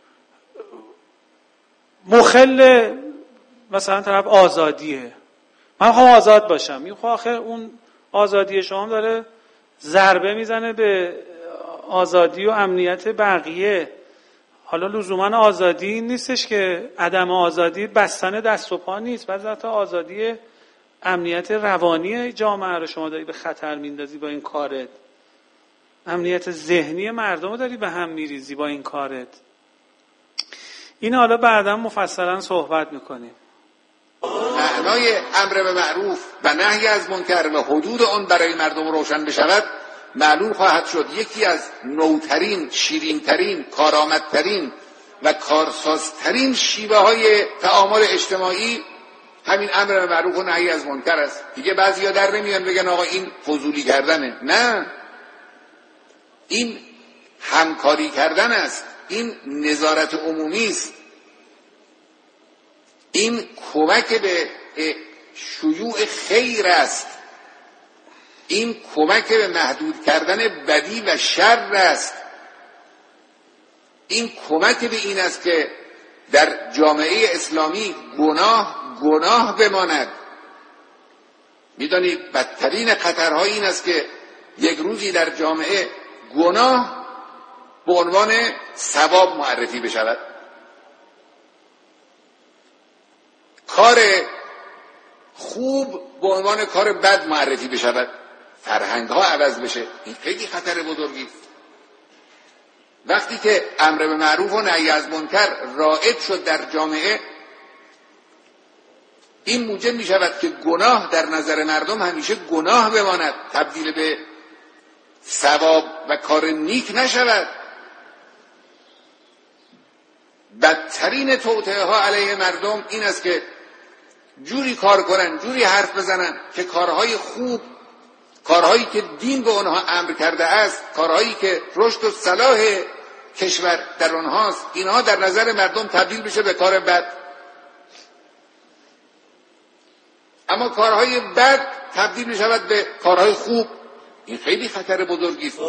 Speaker 1: مخل مثلا طرف آزادیه، من خواهم آزاد باشم، این خواهم آخه اون آزادی شما داره ضربه میزنه به آزادی و امنیت بقیه. حالا لزوما آزادی این نیستش که عدم آزادی بستن دست و پا نیست، بعضی وقتا آزادی امنیت روانی جامعه رو شما داری به خطر میندازی با این کارت، امنیت ذهنی مردم رو داری به هم میریزی با این کارت. این حالا بعدا مفصلا صحبت میکنیم.
Speaker 2: معنای امر به معروف و نهی از منکر و حدود آن برای مردم روشن بشود معلوم خواهد شد. یکی از نوترین، شیرینترین، کارآمدترین و کارسازترین شیوه های تعامل اجتماعی همین امر به معروف و نهی از منکر است. دیگه بعضیا در نمیان بگن آقا این فضولی کردنه. نه، این همکاری کردن است، این نظارت عمومی است، این کمک به شیوع خیر است، این کمک به محدود کردن بدی و شر است، این کمک به این است که در جامعه اسلامی گناه بماند. میدانید بدترین خطرها این است که یک روزی در جامعه گناه به عنوان ثواب معرفی بشود، کار خوب به عنوان کار بد معرفی بشود، فرهنگ ها عوض بشه. این خیلی خطر بزرگی است. وقتی که امر به معروف و نهی از منکر رایج شد در جامعه، این موجب می شود که گناه در نظر مردم همیشه گناه بماند، تبدیل به ثواب و کار نیک نشود. بدترین توطئه ها علیه مردم این است که جوری کار کنن، جوری حرف بزنن که کارهای خوب، کارهایی که دین به آنها امر کرده است، کارهایی که رشد و صلاح کشور در آنهاست، اینها در نظر مردم تبدیل بشه به کار بد. اما کارهای بد تبدیل می شود به کارهای خوب. این خیلی خطر بزرگی است.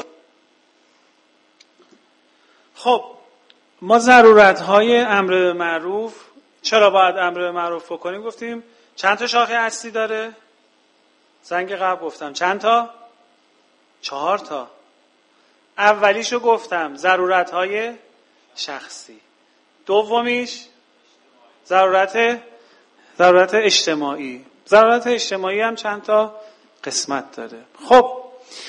Speaker 1: خب ما ضرورت‌های امر به معروف، چرا باید امر به معروف بکنیم؟ گفتیم چند تا شاخه اصلی داره؟ زنگ قبل گفتم چند تا؟ 4 تا. اولیشو گفتم ضرورت‌های شخصی، دومیش ضرورت اجتماعی. ضرورت اجتماعی هم چند تا قسمت داره. خب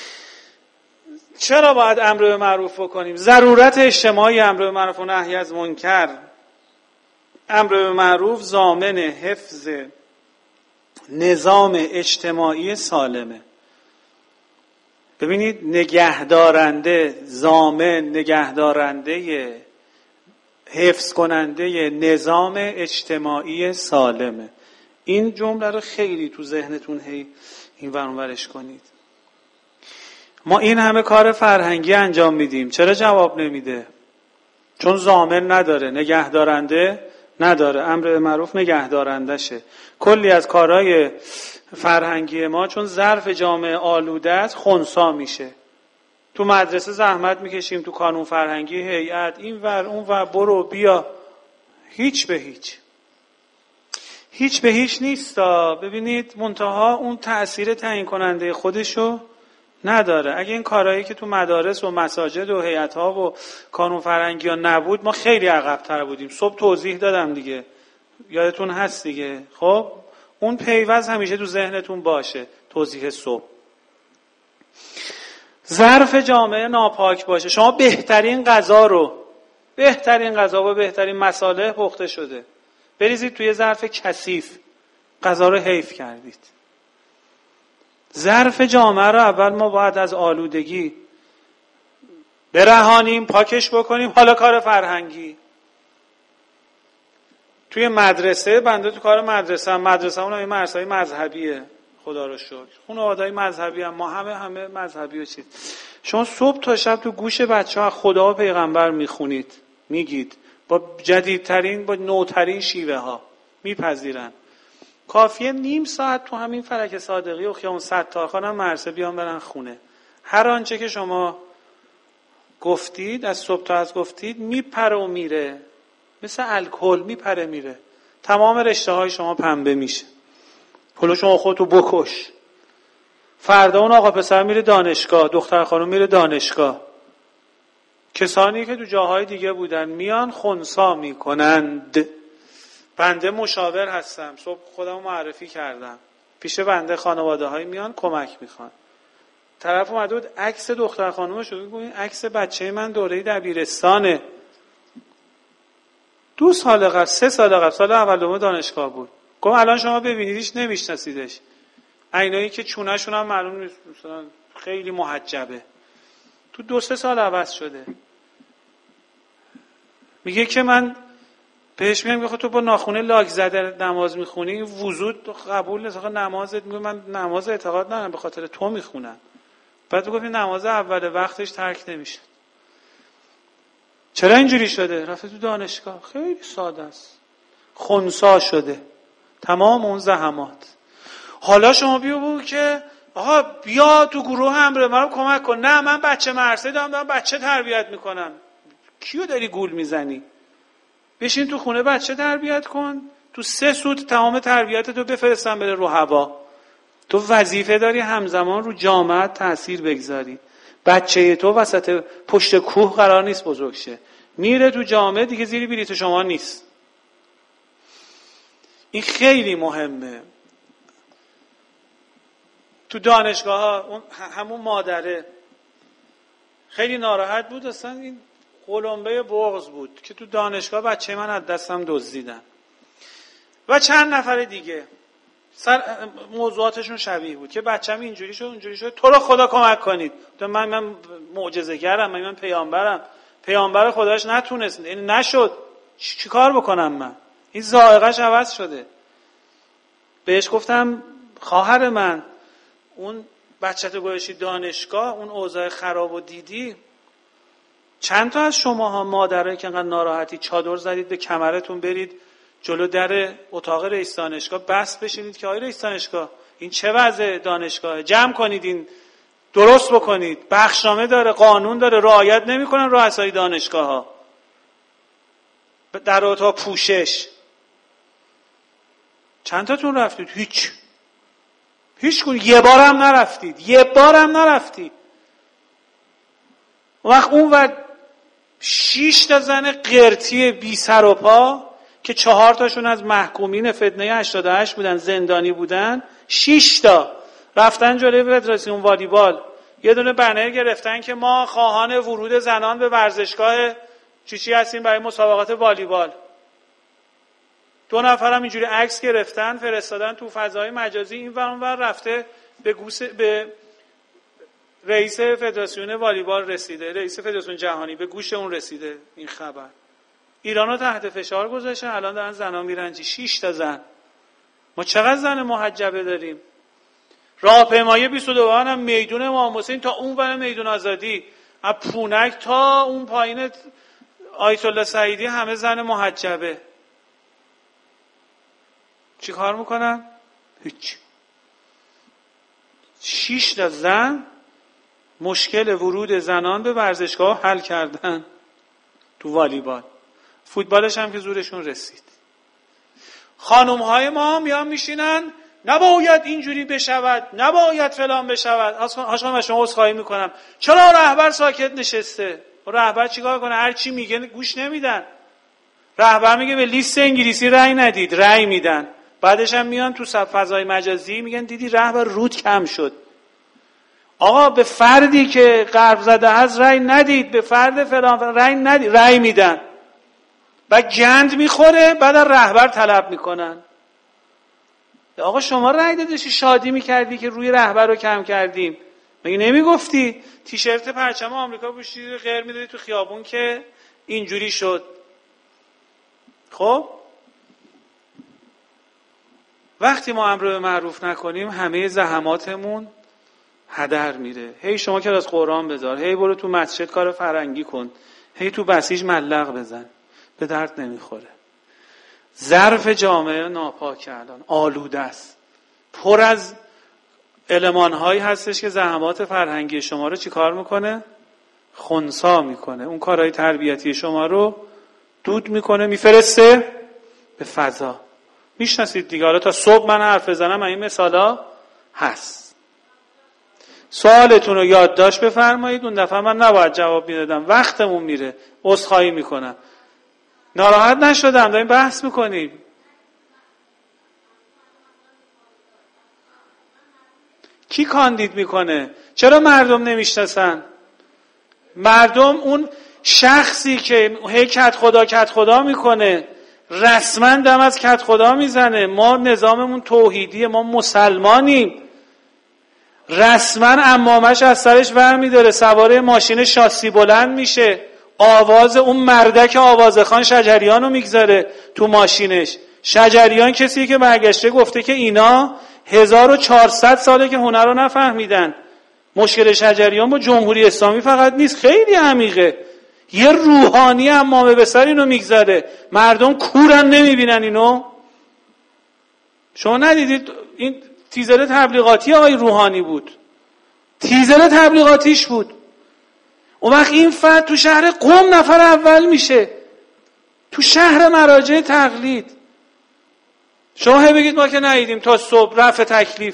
Speaker 1: چرا باید امر به معروف بکنیم؟ ضرورت اجتماعی امر به معروف و نهی از منکر. امر به معروف ضامن حفظ نظام اجتماعی سالمه. ببینید نگهدارنده حفظ کننده نظام اجتماعی سالمه. این جمله رو خیلی تو ذهنتون این ور اون ورش کنید. ما این همه کار فرهنگی انجام میدیم، چرا جواب نمیده؟ چون ضامن نداره، نگهدارنده نداره. امر به معروف نگهدارندشه. کلی از کارهای فرهنگی ما چون ظرف جامعه آلوده است خنثی میشه. تو مدرسه زحمت میکشیم، تو کانون فرهنگی هیئت این ور اون ور برو بیا، هیچ به هیچ نیستا. ببینید منتها اون تأثیر تعیین کننده خودشو نداره. اگه این کارهایی که تو مدارس و مساجد و هیئت‌ها و کانون فرهنگی ها نبود، ما خیلی عقب‌تر بودیم. صبح توضیح دادم دیگه، یادتون هست دیگه. خب اون پیوست همیشه تو ذهنتون باشه، توضیح صبح. ظرف جامعه ناپاک باشه. شما بهترین غذا و بهترین مصالح پخته شده بریزید توی ظرف کثیف، غذا رو حیف کردید. ظرف جامعه رو اول ما باید از آلودگی برهانیم، پاکش بکنیم. حالا کار فرهنگی توی مدرسه، بنده تو کار مدرسه اون هم مرسای مذهبیه، خدا رو شکر. خانواده‌های مذهبی هم، ما همه مذهبی و چیز. شما صبح تا شب تو گوش بچه‌ها خدا و پیغمبر میخونید، میگید، با جدیدترین با نوترین شیوه ها میپذیرن. کافیه نیم ساعت تو همین فلک صادقی و خیابون ستارخان هم مرسه بیان برن خونه. هر آنچه که شما گفتید از صبح تا از گفتید میپره و میره، مثل الکل میپره میره، تمام رشته های شما پنبه میشه. حالا شما خودتو بکش. فردا اون آقا پسر میره دانشگاه، دختر خانم میره دانشگاه. کسانی که تو جاهای دیگه بودن میان خنثی میکنند. بنده مشاور هستم، صبح خودمو معرفی کردم، پیش بنده خانواده های میان کمک میخوان. طرف اومده بود عکس دختر خانومش رو بگو، این عکس بچه من دوره دبیرستانه، 2 سال قبل 3 سال قبل، سال اول دانشگاه بود. گفت الان شما ببینیدش نمیشناسیدش. عینایی که چونه‌شون هم معلوم نیست، مثلا خیلی محجبه، تو 2-3 سال عوض شده. میگه که من بهش میگم که تو با ناخونه لاک زده نماز میخونی، وضو قبول نیست، نمازت. میگه من نماز اعتقاد ندارم، به خاطر تو میخونم. بعد گفت نماز اول وقتش ترک نمیشه. چرا اینجوری شده؟ رفته تو دانشگاه. خیلی ساده است، خنثی شده تمام اون زحمات. حالا شما بگو که آقا بیا تو گروه امر معروف کمک کن. نه من بچه مدرسه دارم بچه تربیت میکنم. کیو داری گول میزنی؟ بشین تو خونه بچه تربیت کن، تو 3 سوت تمام تربیتتو بفرستن بره رو هوا. تو وظیفه داری همزمان رو جامعه تأثیر بگذاری. بچه تو وسط پشت کوه قرار نیست بزرگ شه، میره تو جامعه دیگه زیر بلیط شما نیست. این خیلی مهمه. تو دانشگاه ها همون مادره خیلی ناراحت بود، اصلا این قلمبه بغض بود که تو دانشگاه بچه من از دستم دزدیدن و چند نفر دیگه موضوعاتشون شبیه بود که بچه‌م اینجوری شد اونجوری شد، تو رو خدا کمک کنید. من معجزه‌گرم، من پیامبرم، پیامبر خداش نتونست، این نشد، چی کار بکنم من؟ این ذائقه‌اش عوض شده. بهش گفتم خواهر من اون بچه‌تو گذاشتی دانشگاه، اون اوضاع خراب و دیدی، چند تا از شماها مادرایی که انقدر ناراحتی چادر زدید به کمرتون برید جلو در اتاق رئیس دانشگاه بس بشینید که آقای رئیس دانشگاه این چه وضع دانشگاهه، جمع کنید، این درست بکنید، بخشنامه داره، قانون داره، رعایت نمی‌کنن رؤسای دانشگاه‌ها. در اتاق پوشش چند تاتون رفتید؟ هیچ کدوم. یه بارم نرفتید. وقت اون وقت 6 تا زن قرتی بی سر و پا که 4 تاشون از محکومین فتنه 88 بودن، زندانی بودن، 6 تا رفتن جلوی فدراسیون والیبال، یه دونه بنر گرفتن که ما خواهان ورود زنان به ورزشگاه چی هستیم برای مسابقات والیبال. 2 نفرم اینجوری عکس گرفتن فرستادن تو فضای مجازی، این ور اون ور رفته به رئیس فدراسیون والیبال رسیده، رئیس فدراسیون جهانی به گوش اون رسیده این خبر. ایرانو تحت فشار گذاشتن، الان دارن زنا میرن 6 تا زن. ما چقدر زن محجبه داریم؟ راهپیمایی 22 هم میدون امام حسین تا اون ور میدون آزادی، از پونک تا اون پایین آیت الله سعیدی همه زن محجبه. چی کار میکنن؟ هیچ. 6 تا زن مشکل ورود زنان به ورزشگاه حل کردن تو والیبال. فوتبالش هم که زورشون رسید. خانم‌های ما میان میشینن نباید اینجوری بشود، نباید فلان بشود. آشقان شما عذرخواهی میکنم، چرا رهبر ساکت نشسته؟ رهبر چیکار کنه؟ هر چی میگه گوش نمیدن. رهبر میگه به لیست انگلیسی رأی ندید، رأی میدن. بعدش هم میان تو فضای مجازی میگن دیدی رهبر رود کم شد. آقا به فردی که غرب زده هست رأی ندید، به فرد فلان رأی ندید، رأی میدن. بعد گند میخوره، بعد رهبر طلب میکنن. آقا شما رأی دادشی شادی میکردی که روی رهبر رو کم کردیم، مگه نمیگفتی تیشرت پرچم آمریکا پوشیدی غیر میدادی تو خیابون که اینجوری شد؟ خب وقتی ما امر به معروف نکنیم همه زحماتمون هدر میره. هی شما که از قرآن بذار، هی برو تو مسجد کار فرنگی کن، هی تو بسیج ملق بزن، به درد نمیخوره. ظرف جامعه ناپاک الان آلوده است، پر از المان‌هایی هستش که زحمات فرهنگی شما رو چیکار میکنه؟ خنثی میکنه. اون کارهای تربیتی شما رو دود میکنه، میفرسته به فضا. میشناسید دیگه. حالا تا صبح من حرف بزنم این مثالا هست. سوالتون رو یادداشت بفرمایید. اون دفعه من نباید جواب میدادم، وقتمون میره. عذرخواهی میکنم. ناراحت نشدم، داریم بحث میکنیم. کی کاندید میکنه؟ چرا مردم نمیشناسن؟ مردم اون شخصی که هی کت خدا میکنه رسما دم از کت خدا میزنه. ما نظاممون توحیدیه، ما مسلمانیم. رسما عمامش از سرش برمیداره، سواره ماشین شاسی بلند میشه، آواز اون مردک آوازخان شجریان رو میگذاره تو ماشینش. شجریان کسی که برگشته گفته که اینا 1400 ساله که هنر رو نفهمیدن. مشکل شجریان با جمهوری اسلامی فقط نیست، خیلی عمیقه. یه روحانی عمامه به سر اینو میگذاره، مردم کورن نمیبینن اینو. شما ندیدید این تیزر تبلیغاتی آقای روحانی بود، تیزر تبلیغاتیش بود. اون وقت این فرد تو شهر قم نفر اول میشه، تو شهر مراجع تقلید. شما بگید ما که ندیدیم تا صبح رفع تکلیف.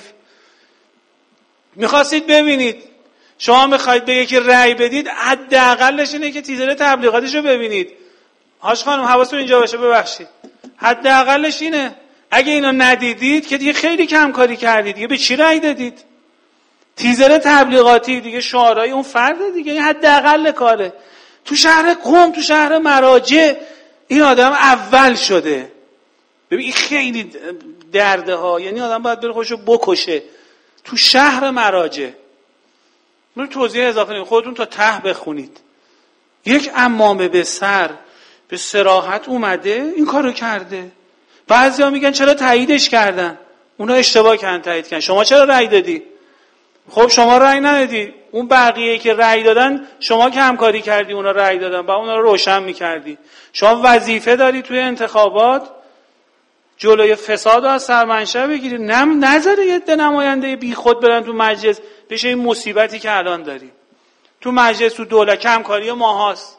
Speaker 1: میخواستید ببینید، شما میخواید به یکی رأی بدید، حداقلش اینه که تیزر تبلیغاتیشو ببینید. هاش خانم حواستون اینجا باشه، ببخشید. حداقلش اینه. اگه اینو ندیدید که دیگه خیلی کم کاری کردید. دیگه به چی رأی دادید؟ تیزر تبلیغاتی دیگه، شعارهای اون فرد دیگه. این حداقل کاره. تو شهر قم، تو شهر مراجع این آدم اول شده. ببین این خیلی درده ها. یعنی آدم باید بره خودشو بکشه. تو شهر مراجع. من توضیح اضافه نمیم، خودتون تا ته بخونید. یک عمامه به سر به صراحت اومده این کارو کرده. بعضیا میگن چرا تاییدش کردن؟ اونا اشتباه کردن تایید کردن. شما چرا رأی دادی؟ خب شما رأی ندادی. اون بقیه که رأی دادن شما که همکاری کردی اونا رأی دادن، با اونا رو روشن میکردی. شما وظیفه داری توی انتخابات جلوی فساد رو از سرمنشأ بگیری. نذاره یه عده نماینده بی خود برن تو مجلس بشه این مصیبتی که الان داریم. تو مجلس تو دولت کمکاری ما هست.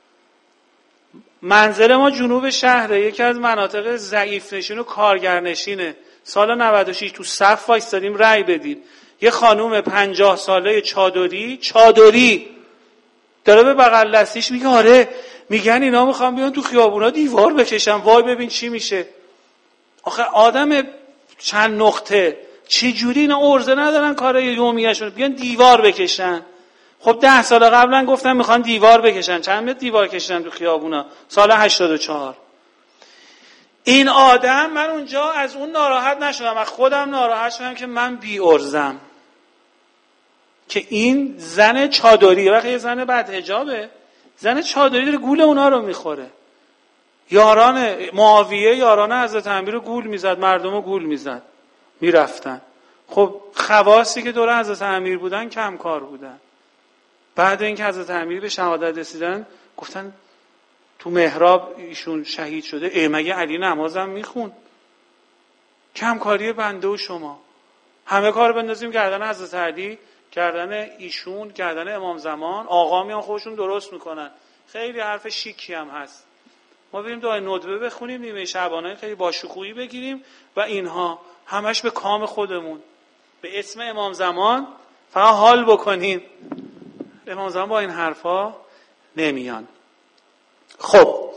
Speaker 1: منزل ما جنوب شهره، یکی از مناطق ضعیف نشین و کارگر نشینه. سال 96 تو صف وایسادیم رأی بدیم. یه خانوم 50 ساله چادری داره به بغل دستیش میگه آره میگن اینا میخوام بیان تو خیابونا دیوار بکشن، وای ببین چی میشه. آخه آدم چند نقطه چی جوری اینا ارزه ندارن کارای یومیه‌شون بیان دیوار بکشن؟ خب 10 سال قبلا گفتن میخوان دیوار بکشن. چند متر دیوار کشیدن تو خیابونا سال 84. این آدم، من اونجا از اون ناراحت نشدم، از خودم ناراحت شدم که من بی ارزم که این زن چادری، وقتی یه زن بعد حجابه، زن چادری داره گول اونا رو میخوره. یاران معاویه، یاران حضرت امیر رو گول میزد، مردم رو گول میزد، میرفتن. خب خواصی که دور حضرت امیر بودن کم کار بودن. بعد اینکه حضرت امیر به شهادت رسیدن گفتن تو محراب ایشون شهید شده، مگه علی نمازم میخون؟ کم کاری بنده و شما. همه کار بندازیم گردن حضرت علی، گردن ایشون، گردن امام زمان. آقا میان خودشون درست میکنن. خیلی حرف شیکی هم هست. ما بریم دعای ندبه بخونیم، نیمه شعبانه خیلی باشکوهی بگیریم و اینها همش به کام خودمون، به اسم امام زمان فقط حال بکنیم. امام زمان با این حرفا نمیان. خب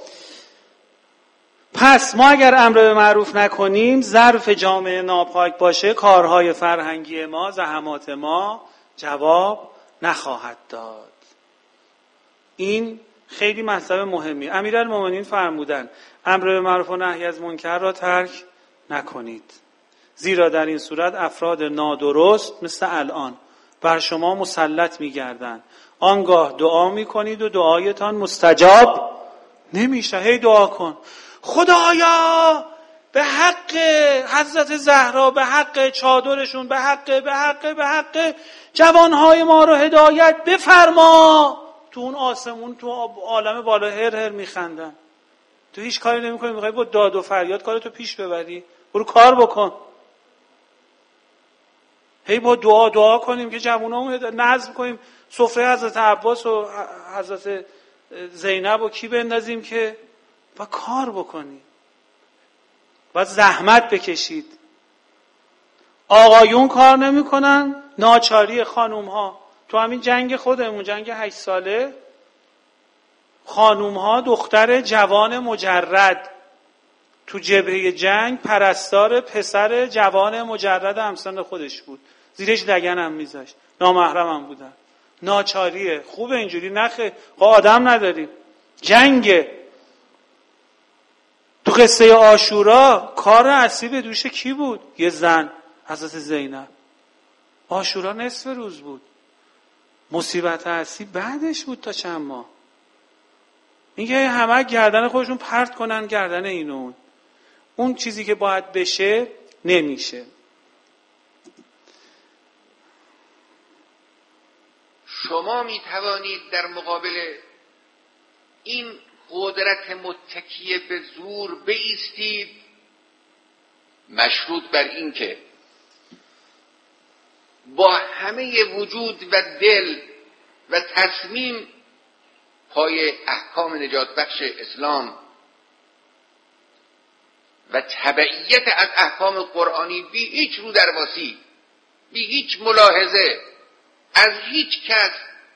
Speaker 1: پس ما اگر امر به معروف نکنیم، ظرف جامعه ناپاک باشه، کارهای فرهنگی ما، زحمات ما جواب نخواهد داد. این خیلی مطلب مهمی. امیرالمومنین فرمودن امر به معروف و نهی از منکر را ترک نکنید، زیرا در این صورت افراد نادرست مثل الان بر شما مسلط می‌گردند. آنگاه دعا می‌کنید و دعایتان مستجاب نمیشه. هی دعا کن خدایا به حق حضرت زهرا، به حق چادرشون، به حق جوانهای ما رو هدایت بفرما. تو اون آسمون، تو عالم بالا هر میخندن. تو هیچ کاری نمی‌کنی، می‌خوای با داد و فریاد کارتو پیش ببری. برو کار بکن. هی با دعا کنیم که جوونامون نظم کنیم سفره حضرت عباس و حضرت زینب و کی بندازیم که با کار بکنیم. باید زحمت بکشید. آقایون کار نمی‌کنن، ناچاری خانوم‌ها. تو همین جنگ خودمون، جنگ 8 ساله، خانوم‌ها دختر جوان مجرد تو جبهه جنگ پرستار پسر جوان مجرد همسن خودش بود، زیرش لگن هم میذاشت، نامحرم هم بودن. ناچاریه. خوبه اینجوری؟ نخه، آدم نداریم. جنگه. تو قصه عاشورا کار اصلی به دوش کی بود؟ یه زن، حضرت زینب. عاشورا نصف روز بود. مصیبت اصلی بعدش بود تا چند ماه. اینکه همه گردن خودشون پرت کنن گردن اینون. اون چیزی که باید بشه نمیشه.
Speaker 2: شما می توانید در مقابل این قدرت متکیه به زور بایستید، مشروط بر این که با همه وجود و دل و تصمیم پای احکام نجات بخش اسلام و تبعیت از احکام قرآنی بی هیچ رودرواسی، بی هیچ ملاحظه از هیچ کس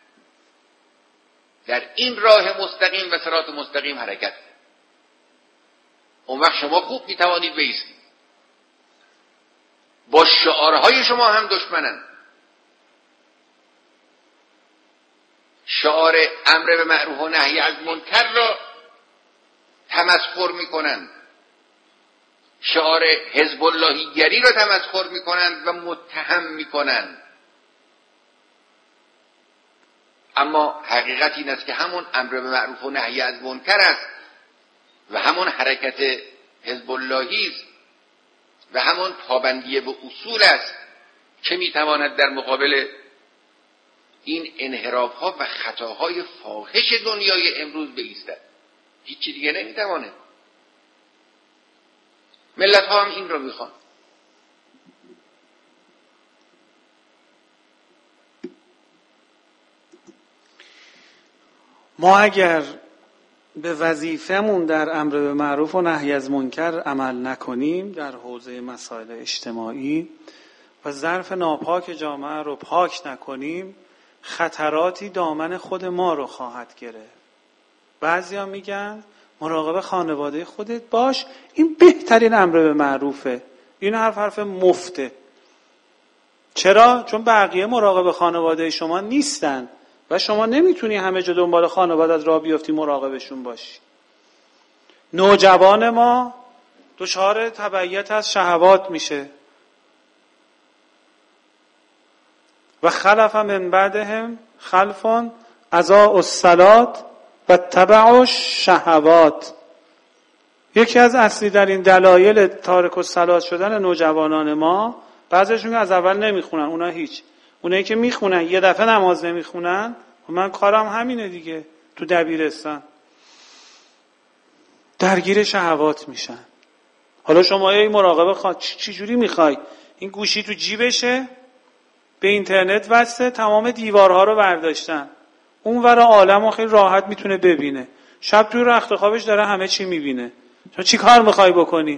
Speaker 2: در این راه مستقیم و صراط مستقیم حرکت. اون وقت شما خوب میتوانید بایستید. با شعارهای شما هم دشمنن. شعار امر به معروف و نهی از منکر را تمسخر میکنند، شعار حزب اللهی گری را تمسخر میکنند و متهم میکنند. اما حقیقت این است که همون امر به معروف و نهی از منکر است و همون حرکت حزب اللهی است و همون پابندی به اصول است که میتواند در مقابل این انحراف‌ها و خطاهای فاحش دنیای امروز بایستد. هیچی دیگه نمیتوانه. ملت‌ها هم این رو میخوان.
Speaker 1: ما اگر به وظیفمون در امر به معروف و نهی از منکر عمل نکنیم در حوزه مسائل اجتماعی و ظرف ناپاک جامعه رو پاک نکنیم، خطراتی دامن خود ما رو خواهد گرفت. بعضیا میگن مراقب خانواده خودت باش، این بهترین امر به معروفه. این حرف مفته. چرا؟ چون بقیه مراقب خانواده شما نیستن و شما نمیتونی همه جا دنبال خانوادت راه بیافتی مراقبشون باشی. نوجوان ما دچار تبعیت از شهوات میشه. و خلف من بعدهم خلف اضاعوا الصلاة و اتبعوا الشهوات. یکی از اصلی در این دلایل تارک الصلاة شدن نوجوانان ما، بعضیشون از اول نمیخونن، اونا هیچ. اونایی که میخونن یه دفعه نماز نمیخونن، من کارم همینه دیگه، تو دبیرستان درگیر شهوات میشن. حالا شما یه مراقبه چی جوری میخوای؟ این گوشی تو جیبشه، به اینترنت وصله، تمام دیوارها رو برداشتن، اون ور عالمو خیلی راحت میتونه ببینه. شب توی رخت خوابش داره همه چی میبینه. تو چی کار میخوای بکنی؟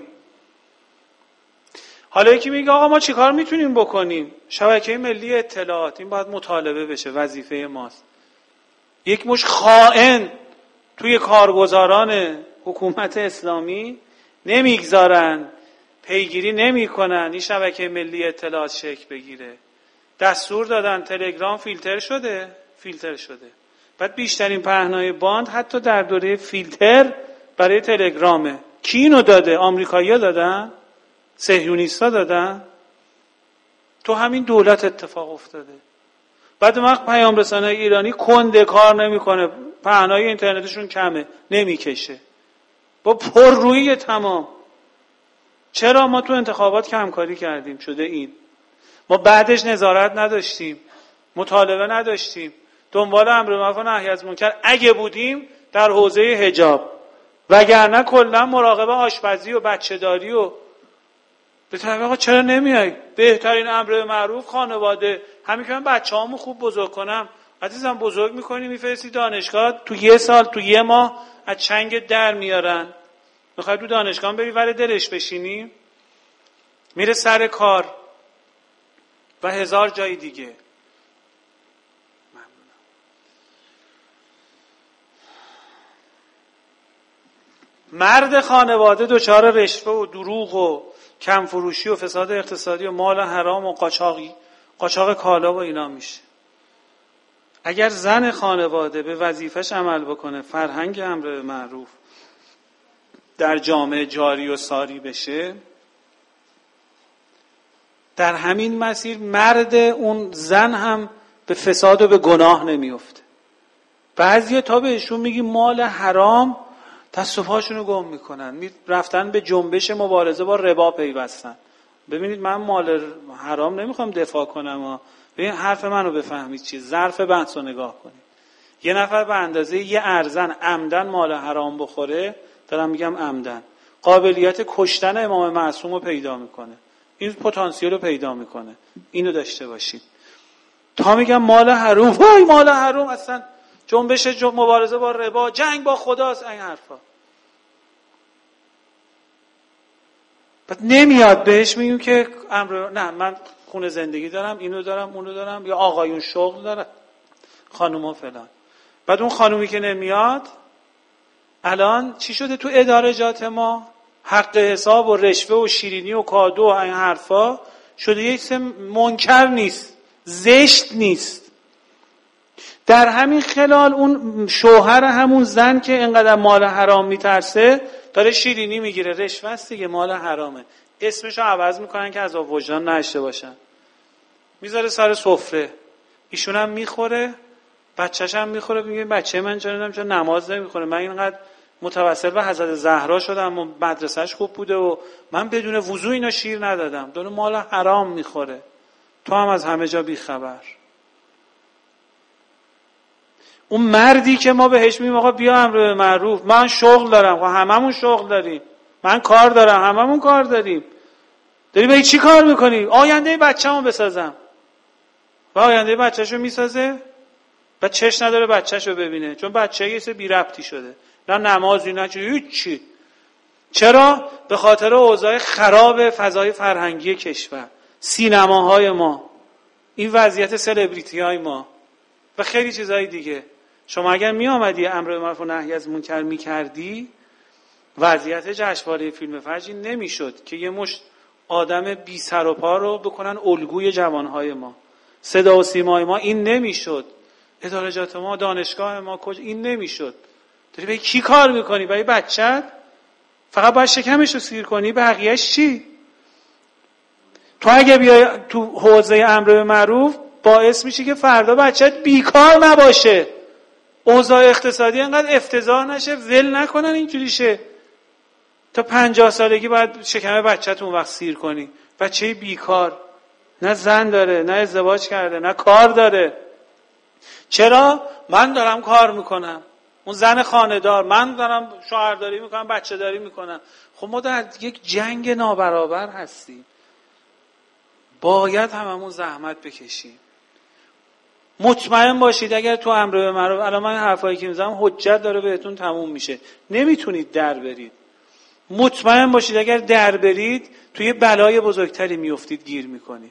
Speaker 1: حالا یکی میگه آقا ما چی کار میتونیم بکنیم؟ شبکه ملی اطلاعات، این باید مطالبه بشه، وظیفه ماست. یک مش خائن توی کارگزاران حکومت اسلامی نمیگذارن، پیگیری نمیکنن این شبکه ملی اطلاعات شکل بگیره. دستور دادن تلگرام فیلتر شده. بعد بیشترین پهنای باند حتی در دوره فیلتر برای تلگرامه. کی اینو داده؟ آمریکایی‌ها دادن؟ صهیونیست‌ها دادن؟ تو همین دولت اتفاق افتاده. بعد وقت پیام رسانای ایرانی کنده کار نمیکنه، پهنای اینترنتشون کمه، نمیکشه، با پررویی تمام. چرا؟ ما تو انتخابات کمکاری کردیم، شده این. ما بعدش نظارت نداشتیم، مطالبه نداشتیم، دنبال امر معروف و نهی از منکر اگه بودیم در حوزه حجاب وگرنه کلا مراقبه آشپزی و بچه‌داری و به طبع آقا چرا نمیای؟ بهترین امر به معروف خانواده، همین که من بچه‌هامو خوب بزرگ کنم. عزیزم بزرگ می‌کنی میفرستی دانشگاه، تو یه سال تو یه ماه از چنگ در میارن. میخوای تو دانشگاه بری ور دلش بشینی؟ میره سر کار و هزار جای دیگه. مرد خانواده دچار رشوه و دروغ و کم فروشی و فساد اقتصادی و مال حرام و قاچاق کالا و اینا میشه. اگر زن خانواده به وظیفش عمل بکنه، فرهنگ امر به معروف در جامعه جاری و ساری بشه، در همین مسیر مرد اون زن هم به فساد و به گناه نمیفته. بعضیا تا بهشون میگی مال حرام دست و پاشونو گم میکنن، رفتن به جنبش مبارزه با ربا پیوستن. ببینید من مال حرام نمیخوام دفاع کنم، ببین حرف منو بفهمید چیه، ظرف بحثو نگاه کنید. یه نفر به اندازه یه ارزن عمدن مال حرام بخوره، دارم میگم عمدن، قابلیت کشتن امام معصوم رو پیدا میکنه، این پتانسیل رو پیدا میکنه. اینو داشته باشید. تا میگم مال حرام، وای مال حرام، اصلا جنبش مبارزه با ربا، جنگ با خداست، این حرفا. بعد نمیاد بهش میگیم که نه من خونه زندگی دارم، اینو دارم اونو دارم، یا آقایون شغل دارن، خانوما فلان. بعد اون خانومی که نمیاد، الان چی شده تو ادارجات ما؟ حق حساب و رشوه و شیرینی و کادو و این حرفا شده یه چیز منکر نیست، زشت نیست. در همین خلال اون شوهر همون زن که اینقدر مال حرام میترسه داره شیرینی میگیره، رشوه است دیگه، مال حرامه، اسمشو عوض میکنن که عذاب وجدان نشته باشن، میذاره سر سفره، ایشون هم میخوره، بچه‌ش هم میخوره. میگه بچه من چرا نماز نمیخونه، من اینقدر متوسل به حضرت زهرا شدم و مدرسه‌اش خوب بوده و من بدون وضو اینا شیر ندادم، داره مال حرام میخوره، تو هم از همه جا بیخبر. اون مردی که ما بهش میگیم آقا بیا امر به معروف، من شغل دارم، هممون شغل داریم، من کار دارم، هممون کار داریم، داری به چی کار میکنی؟ آینده بچه‌مو بسازم. و آینده بچه‌شو میسازه، بعد چش نداره بچه‌شو ببینه، چون بچه یه سه بی ربطی شده، نه نمازی نه هیچی. چرا؟ به خاطر اوضاع خراب فضای فرهنگی کشور، سینماهای ما، این وضعیت سلبریتی‌های ما و خیلی چیزهای دیگه. شما اگر می آمدی امر به معروف و نهی از منکر می کردی، وضعیت جشنواره فیلم فجر نمی شد که یه مشت آدم بی سر و پا رو بکنن الگوی جوانهای ما. صدا و سیمای ما این نمی شد، ادارجات ما، دانشگاه ما کجا این نمی شد. داری به کی کار میکنی؟ برای بچت؟ فقط باید شکمش رو سیر کنی، بقیهش چی؟ تو اگه بیای تو حوزه امر به معروف باعث میشه که فردا بچت بیکار نباشه، اوضاع اقتصادی انقدر افتضاح نشه، ول نکنن اینجوری شه تا 50 سالگی باید شکم بچت اون وقت سیر کنی. بچه بیکار، نه زن داره، نه ازدواج کرده، نه کار داره. چرا؟ من دارم کار میکنم، اون زن خانه‌دار، من دارم شوهرداری میکنم، بچه داری میکنم. خب ما در یک جنگ نابرابر هستیم، باید هممون زحمت بکشیم. مطمئن باشید اگر تو امر به معروف، الان من حرفایی که میزنم حجت داره بهتون تموم میشه، نمیتونید در برید. مطمئن باشید اگر در برید توی بلای بزرگتری میافتید، گیر میکنید.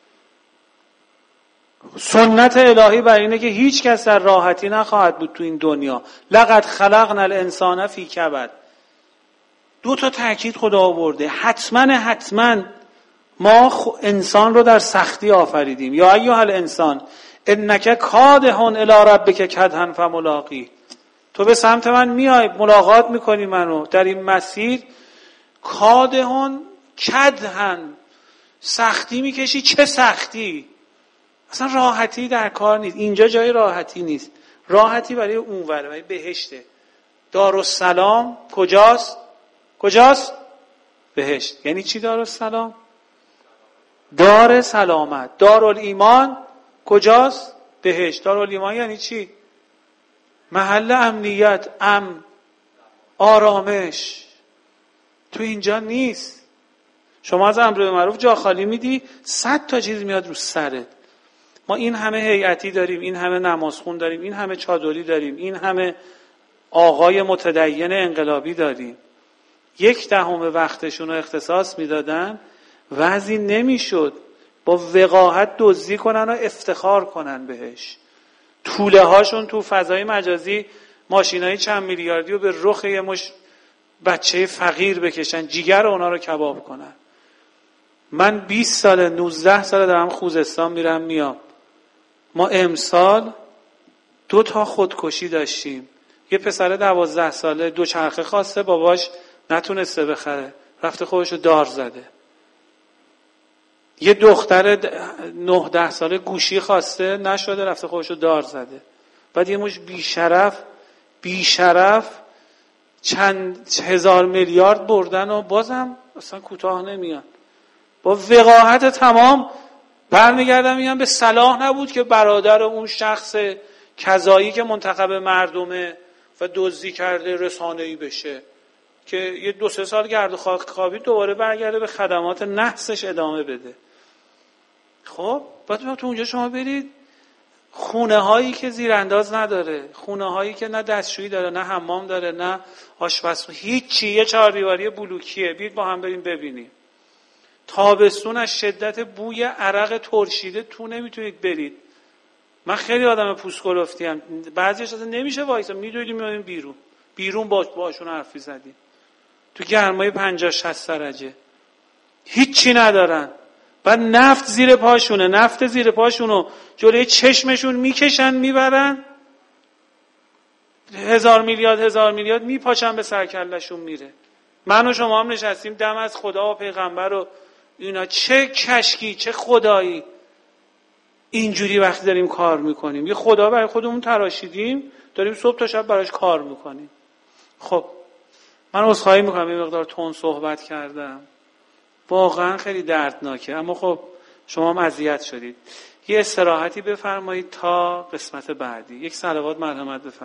Speaker 1: سنت الهی بر اینه که هیچ کس در راحتی نخواهد بود تو این دنیا. لقد خلقنا الانسان فی کبد. 2 تا تاکید خدا آورده، حتما ما انسان رو در سختی آفریدیم. یا ایها الانسان انک کادح الی ربک کدحا فملاقی. تو به سمت من میای، ملاقات میکنی منو در این مسیر. کادح کدحا، سختی میکشی. چه سختی؟ اصلا راحتی در کار نیست، اینجا جای راحتی نیست. راحتی برای اونوره، برای بهشته. دارالسلام کجاست؟ بهشت. یعنی چی دارالسلام؟ دار سلامت. دارالایمان کجاست؟ بهشت. دارالایمان یعنی چی؟ محل امنیت، امن. آرامش تو اینجا نیست. شما از امر معروف جا خالی میدی 100 تا چیز میاد رو سرت. ما این همه هیئتی داریم، این همه نمازخون داریم، این همه چادری داریم، این همه آقای متدین انقلابی داریم. 1/10 وقتشون رو اختصاص میدادن، وضعی نمیشد با وقاحت دزدی کنن و افتخار کنن بهش. توله هاشون تو فضای مجازی ماشینای چند میلیاردی رو به رخ یه مش بچه فقیر بکشن، جیگر اونا رو کباب کنن. من 20 ساله 19 ساله دارم خوزستان میرم میام. ما امسال 2 تا خودکشی داشتیم. یه پسر 12 ساله دوچرخه خواسته، باباش نتونسته بخره، رفته خودشو دار زده. یه دختر 9-10 ساله گوشی خواسته، نشده، رفته خودشو دار زده. بعد یه مش بیشرف چند هزار میلیارد بردن و بازم اصلا کوتاه نمیان. با وقاحت تمام برمیگردم میگم به صلاح نبود که برادر اون شخص کذایی که منتخب مردمه و دزدی کرده رسانه‌ای بشه که یه 2-3 سال گرد و خاک خوابید دوباره برگرده به خدمات نحسش ادامه بده. خب بعد تو اونجا شما برید خونه هایی که زیرانداز نداره، خونه هایی که نه دستشویی داره، نه حمام داره، نه آشپزخونه، هیچی، یه 4 دیواری بلوکیه. بیاید با هم بریم ببینیم. تابستون از شدت بوی عرق ترشیده تو نمیتونید برید. من خیلی آدم پوست کلفتی ام، بعضیش اصلا نمیشه وایسا، میدویدیم میادیم بیرون باشون حرفی زدیم تو گرمای 50-60 درجه. هیچی ندارن. بعد نفت زیر پاشونو جلوی چشمشون میکشن میبرن، 1000 میلیارد میپاچن به سرکلشون میره. من و شما هم نشستیم دم از خدا و پیغمبر و اینا. چه کشکی، چه خدایی. اینجوری وقتی داریم کار میکنیم، یه خدا برای خودمون تراشیدیم، داریم صبح تا شب براش کار میکنیم. خب من عذرخواهی میکنم یه مقدار تون صحبت کردم، واقعا خیلی دردناکه، اما خب شما هم اذیت شدید. یه استراحتی بفرمایید تا قسمت بعدی. یک صلوات مرحمت بفرمایید.